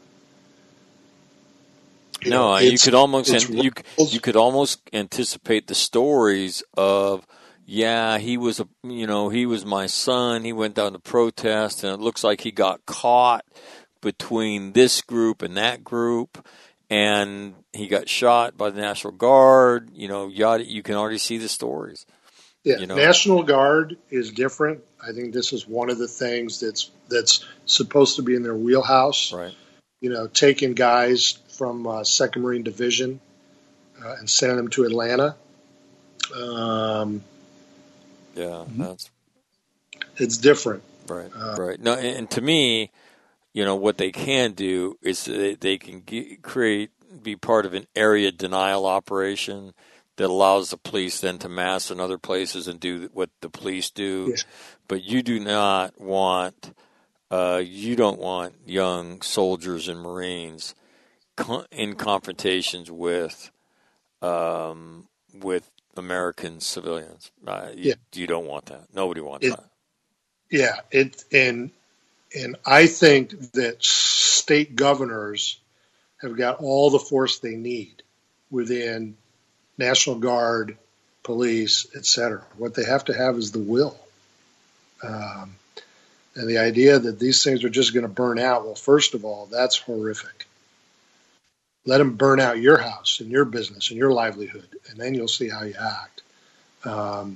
you no, know, you could almost you, you could almost anticipate the stories of, yeah, he was a you know he was my son. He went down to protest, and it looks like he got caught between this group and that group, and he got shot by the National Guard. You know, yada. You can already see the stories. Yeah, you know? National Guard is different. I think this is one of the things that's that's supposed to be in their wheelhouse. Right. You know, taking guys from uh, Second Marine Division uh, and sending them to Atlanta. Um, yeah, that's it's different. Right. Uh, right. No, and, and to me, you know, what they can do is they, they can get, create be part of an area denial operation that allows the police then to mass in other places and do what the police do. Yeah. But you do not want, uh, you don't want young soldiers and Marines con- in confrontations with, um, with American civilians. Uh, you, yeah. you don't want that. Nobody wants it, that. Yeah. It and and I think that state governors have got all the force they need within National Guard, police, et cetera. What they have to have is the will. Um, and the idea that these things are just going to burn out, well, first of all, that's horrific. Let them burn out your house and your business and your livelihood, and then you'll see how you act. Um,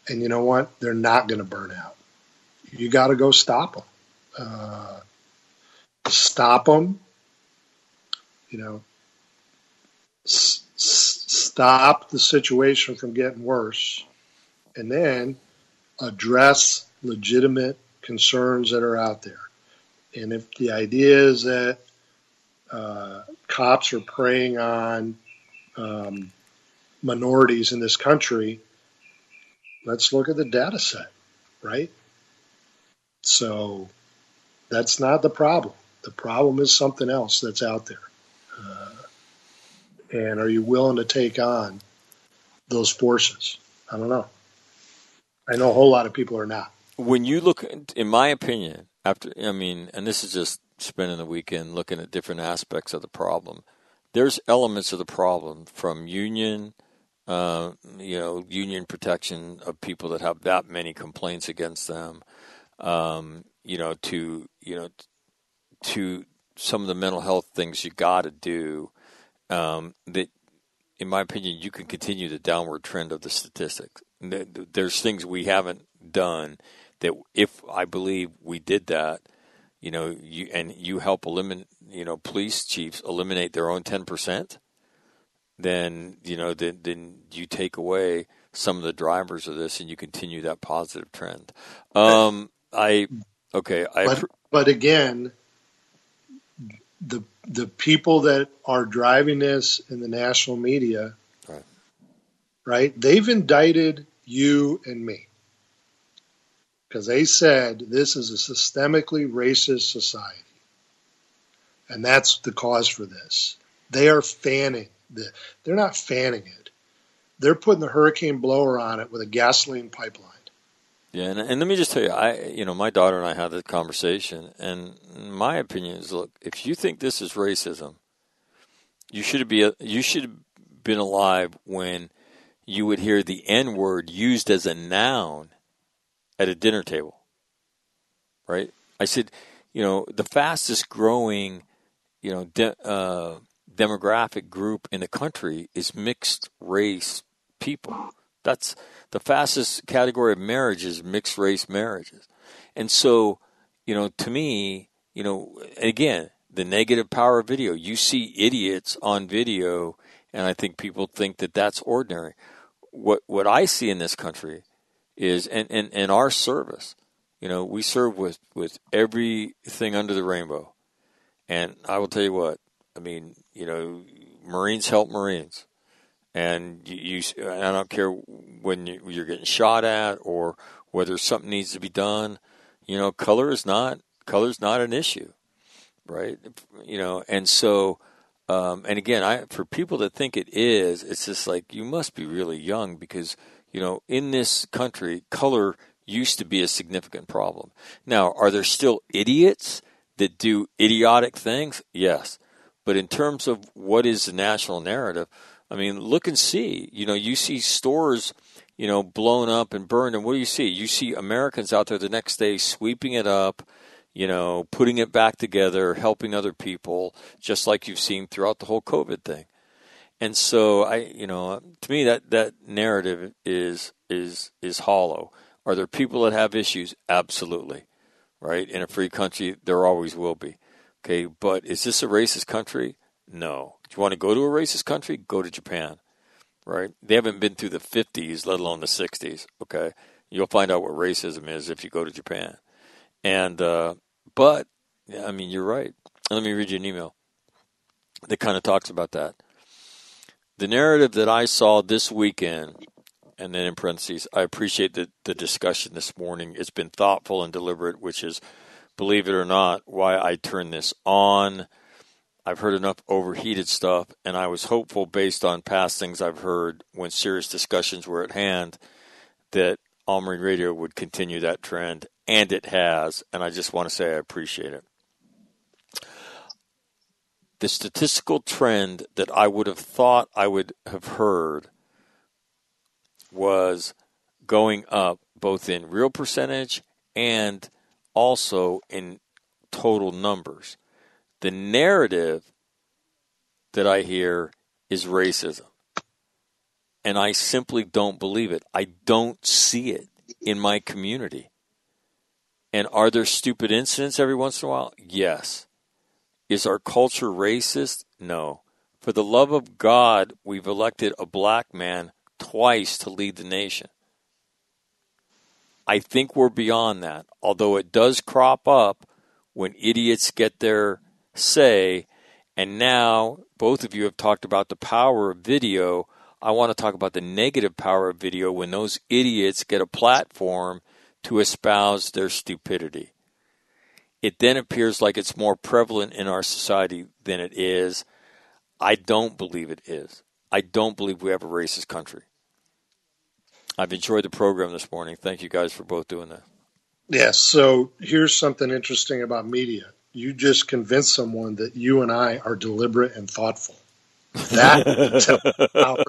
And you know what? They're not going to burn out. You got to go stop them. Uh, stop them. You know, s- s- stop the situation from getting worse, and then address legitimate concerns that are out there. And if the idea is that uh, cops are preying on um, minorities in this country, let's look at the data set, right? So that's not the problem. The problem is something else that's out there. Uh, and are you willing to take on those forces? I don't know. I know a whole lot of people are not. When you look, in my opinion, after I mean, and this is just spending the weekend looking at different aspects of the problem. There's elements of the problem from union, uh, you know, union protection of people that have that many complaints against them, um, you know, to you know, to some of the mental health things you got to do. Um, that, in my opinion, you can continue the downward trend of the statistics. There's things we haven't done that, if I believe we did that, you know, you and you help eliminate, you know, police chiefs eliminate their own ten percent, then, you know, then, then you take away some of the drivers of this and you continue that positive trend. Um, I, okay. I, but, but again, the, the people that are driving this in the national media, right, right, they've indicted you and me because they said this is a systemically racist society. And that's the cause for this. They are fanning the, they're not fanning it. They're putting the hurricane blower on it with a gasoline pipeline. Yeah, and, and let me just tell you, I, you know, my daughter and I had this conversation, and my opinion is, look, if you think this is racism, you should be, you should have been alive when you would hear the N word used as a noun at a dinner table, right? I said, you know, the fastest growing, you know, de- uh, demographic group in the country is mixed race people. That's the fastest category of marriage is mixed race marriages. And so, you know, to me, you know, again, the negative power of video. You see idiots on video, and I think people think that that's ordinary. What what I see in this country is, and, and, and our service, you know, we serve with, with everything under the rainbow. And I will tell you what, I mean, you know, Marines help Marines. And you, you I don't care when you, you're getting shot at or whether something needs to be done. You know, color is not color is not an issue, right? You know, and so, um, and again, I for people that think it is, it's just like you must be really young because you know, in this country, color used to be a significant problem. Now, are there still idiots that do idiotic things? Yes, but in terms of what is the national narrative, I mean, look and see. You know, you see stores, you know, blown up and burned, and what do you see? You see Americans out there the next day sweeping it up, you know, putting it back together, helping other people, just like you've seen throughout the whole COVID thing. And so, I, you know, to me, that, that narrative is is is hollow. Are there people that have issues? Absolutely, right? In a free country, there always will be. Okay, but is this a racist country? No. Do you want to go to a racist country? Go to Japan, right? They haven't been through the fifties, let alone the sixties, okay? You'll find out what racism is if you go to Japan. And, uh, but, I mean, you're right. Let me read you an email that kind of talks about that. The narrative that I saw this weekend, and then in parentheses, I appreciate the, the discussion this morning. It's been thoughtful and deliberate, which is, believe it or not, why I turned this on. I've heard enough overheated stuff, and I was hopeful based on past things I've heard when serious discussions were at hand that All Marine Radio would continue that trend, and it has, and I just want to say I appreciate it. The statistical trend that I would have thought I would have heard was going up both in real percentage and also in total numbers. The narrative that I hear is racism. and I simply don't believe it. I don't see it in my community. And are there stupid incidents every once in a while? Yes. Is our culture racist? No. For the love of God, we've elected a black man twice to lead the nation. I think we're beyond that, although it does crop up when idiots get their say. And now both of you have talked about the power of video. I want to talk about the negative power of video when those idiots get a platform to espouse their stupidity. It then appears like it's more prevalent in our society than it is. I don't believe it is. I don't believe we have a racist country. I've enjoyed the program this morning. Thank you guys for both doing that. Yes. So here's something interesting about media. You just convinced someone that you and I are deliberate and thoughtful. That power.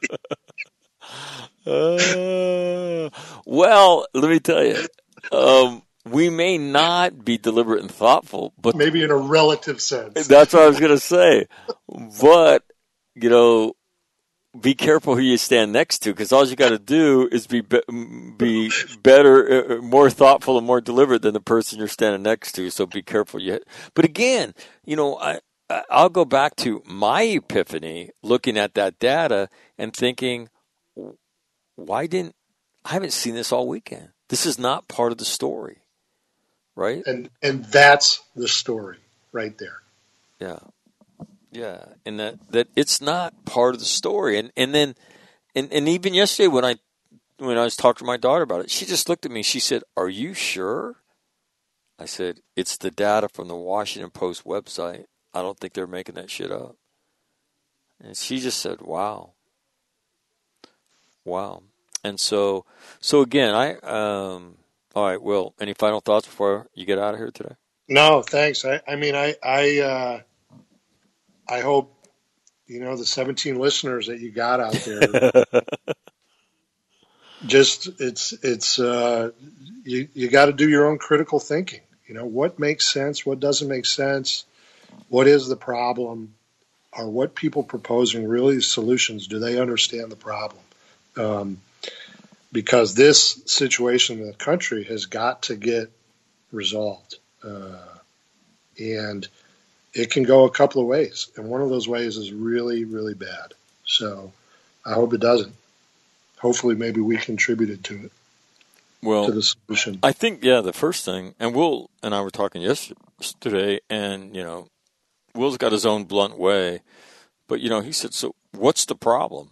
Uh, well, let me tell you, um, we may not be deliberate and thoughtful, but maybe in a relative sense. That's what I was going to say. But, you know, be careful who you stand next to, because all you got to do is be be better, uh, more thoughtful, and more deliberate than the person you're standing next to. So be careful. You. But again, you know, I I'll go back to my epiphany, looking at that data and thinking, why didn't I haven't seen this all weekend? This is not part of the story, right? And and that's the story right there. Yeah. Yeah, and that, that it's not part of the story. And and then and, and even yesterday when I when I was talking to my daughter about it, she just looked at me. She said, "Are you sure?" I said, "It's the data from the Washington Post website. I don't think they're making that shit up." And she just said, "Wow. Wow." And so so again, I um all right, Will, any final thoughts before you get out of here today? No, thanks. I, I mean I I uh I hope, you know, the seventeen listeners that you got out there, just it's it's uh, you you got to do your own critical thinking. You know, what makes sense, what doesn't make sense, what is the problem, are what people proposing really solutions? Do they understand the problem? Um, because this situation in the country has got to get resolved, uh, and it can go a couple of ways, and one of those ways is really, really bad. So I hope it doesn't. Hopefully maybe we contributed to it, well, to the solution. I think, yeah, the first thing, and Will and I were talking yesterday, and, you know, Will's got his own blunt way, but, you know, he said, so what's the problem?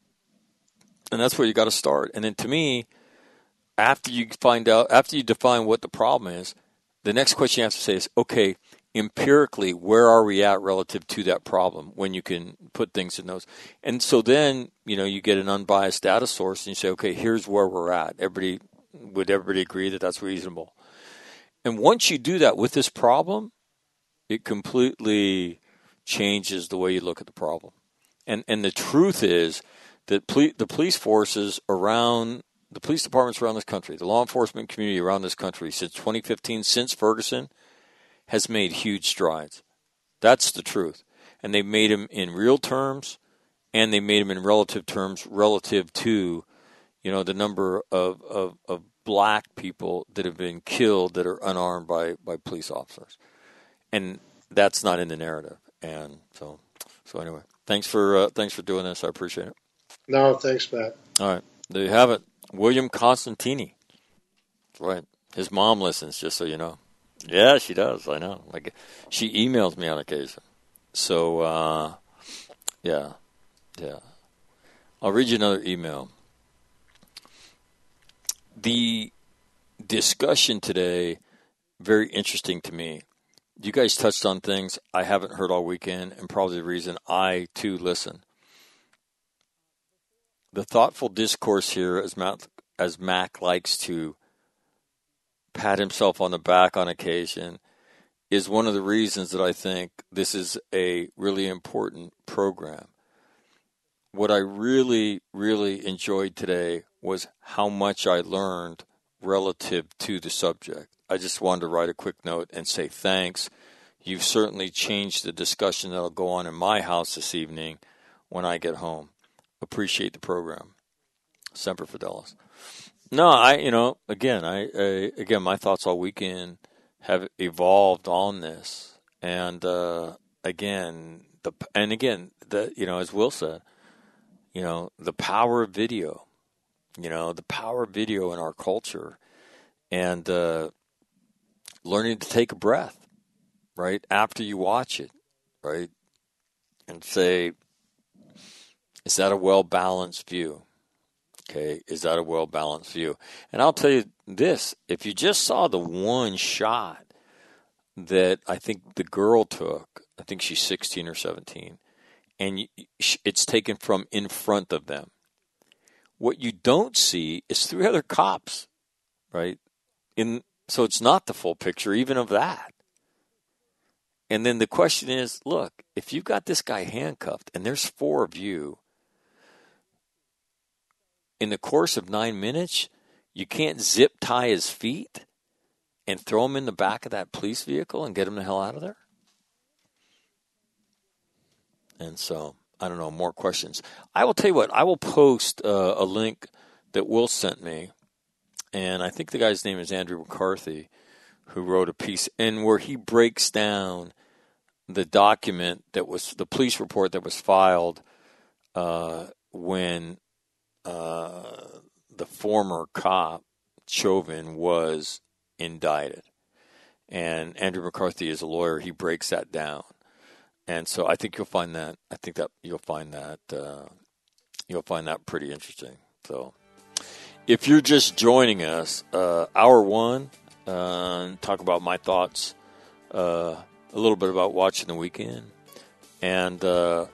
And that's where you got to start. And then to me, after you find out, after you define what the problem is, the next question you have to say is, okay, empirically, where are we at relative to that problem when you can put things in those? And so then, you know, you get an unbiased data source and you say, okay, here's where we're at. Everybody, would everybody agree that that's reasonable? And once you do that with this problem, it completely changes the way you look at the problem. And and the truth is that ple- the police forces around, the police departments around this country, the law enforcement community around this country since twenty fifteen, since Ferguson, has made huge strides. That's the truth. And they've made them in real terms, and they made them in relative terms relative to, you know, the number of, of, of black people that have been killed that are unarmed by, by police officers. And that's not in the narrative. And so so anyway, thanks for uh, thanks for doing this. I appreciate it. No, thanks, Matt. All right. There you have it. William Constantini. That's right. His mom listens, just so you know. Yeah, she does. I know. Like, she emails me on occasion. So, uh, yeah, yeah. I'll read you another email. The discussion today, very interesting to me. You guys touched on things I haven't heard all weekend, and probably the reason I, too, listen. The thoughtful discourse here, as Mac, as Mac likes to pat himself on the back on occasion, is one of the reasons that I think this is a really important program. What I really, really enjoyed today was how much I learned relative to the subject. I just wanted to write a quick note and say thanks. You've certainly changed the discussion that will go on in my house this evening when I get home. appreciate the program. Semper Fidelis. No, I, you know, again, I, I again, my thoughts all weekend have evolved on this, and uh, again, the and again, the you know, as Will said, you know, the power of video, you know, the power of video in our culture, and uh, learning to take a breath, right, after you watch it, right, and say, is that a well-balanced view? Okay, is that a well-balanced view? And I'll tell you this, if you just saw the one shot that I think the girl took, I think she's sixteen or seventeen, and it's taken from in front of them. What you don't see is three other cops, right? In so it's not the full picture even of that. And then the question is, look, if you've got this guy handcuffed and there's four of you, in the course of nine minutes, you can't zip tie his feet and throw him in the back of that police vehicle and get him the hell out of there? And so, I don't know, more questions. I will tell you what, I will post uh, a link that Will sent me, and I think the guy's name is Andrew McCarthy, who wrote a piece, and where he breaks down the document that was, the police report that was filed uh, when uh, the former cop, Chauvin, was indicted. And Andrew McCarthy is a lawyer. He breaks that down. And so I think you'll find that, I think that you'll find that, uh, you'll find that pretty interesting. So if you're just joining us, uh, hour one, uh, talk about my thoughts, uh, a little bit about watching the weekend, and, uh,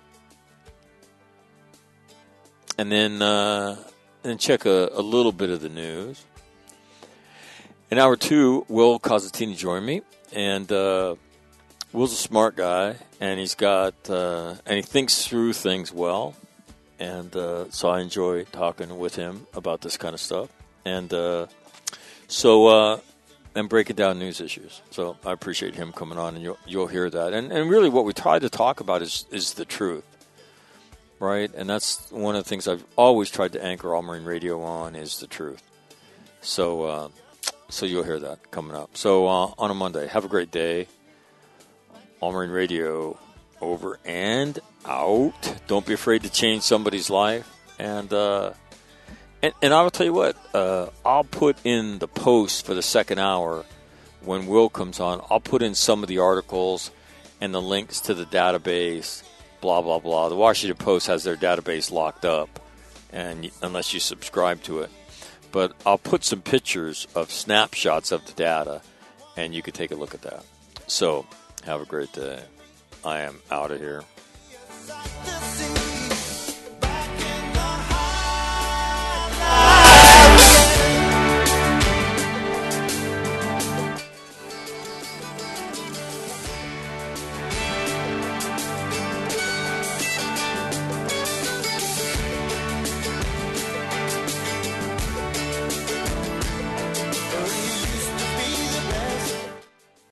and then, uh, and then check a, a little bit of the news. In hour two, Will Cosentini joined me, and, uh, Will's a smart guy, and he's got, uh, and he thinks through things well, and uh, so I enjoy talking with him about this kind of stuff, and uh, so uh, and breaking down news issues. So I appreciate him coming on, and you'll you'll hear that, and and really what we try to talk about is is the truth, right? And that's one of the things I've always tried to anchor All Marine Radio on is the truth. So uh, so you'll hear that coming up. So uh, on a Monday, have a great day. All Marine Radio, over and out. Don't be afraid to change somebody's life. And uh, and, and I will tell you what, uh, I'll put in the post for the second hour when Will comes on. I'll put in some of the articles and the links to the database, blah, blah, blah. The Washington Post has their database locked up, and unless you subscribe to it. But I'll put some pictures of snapshots of the data, and you can take a look at that. So have a great day. I am out of here.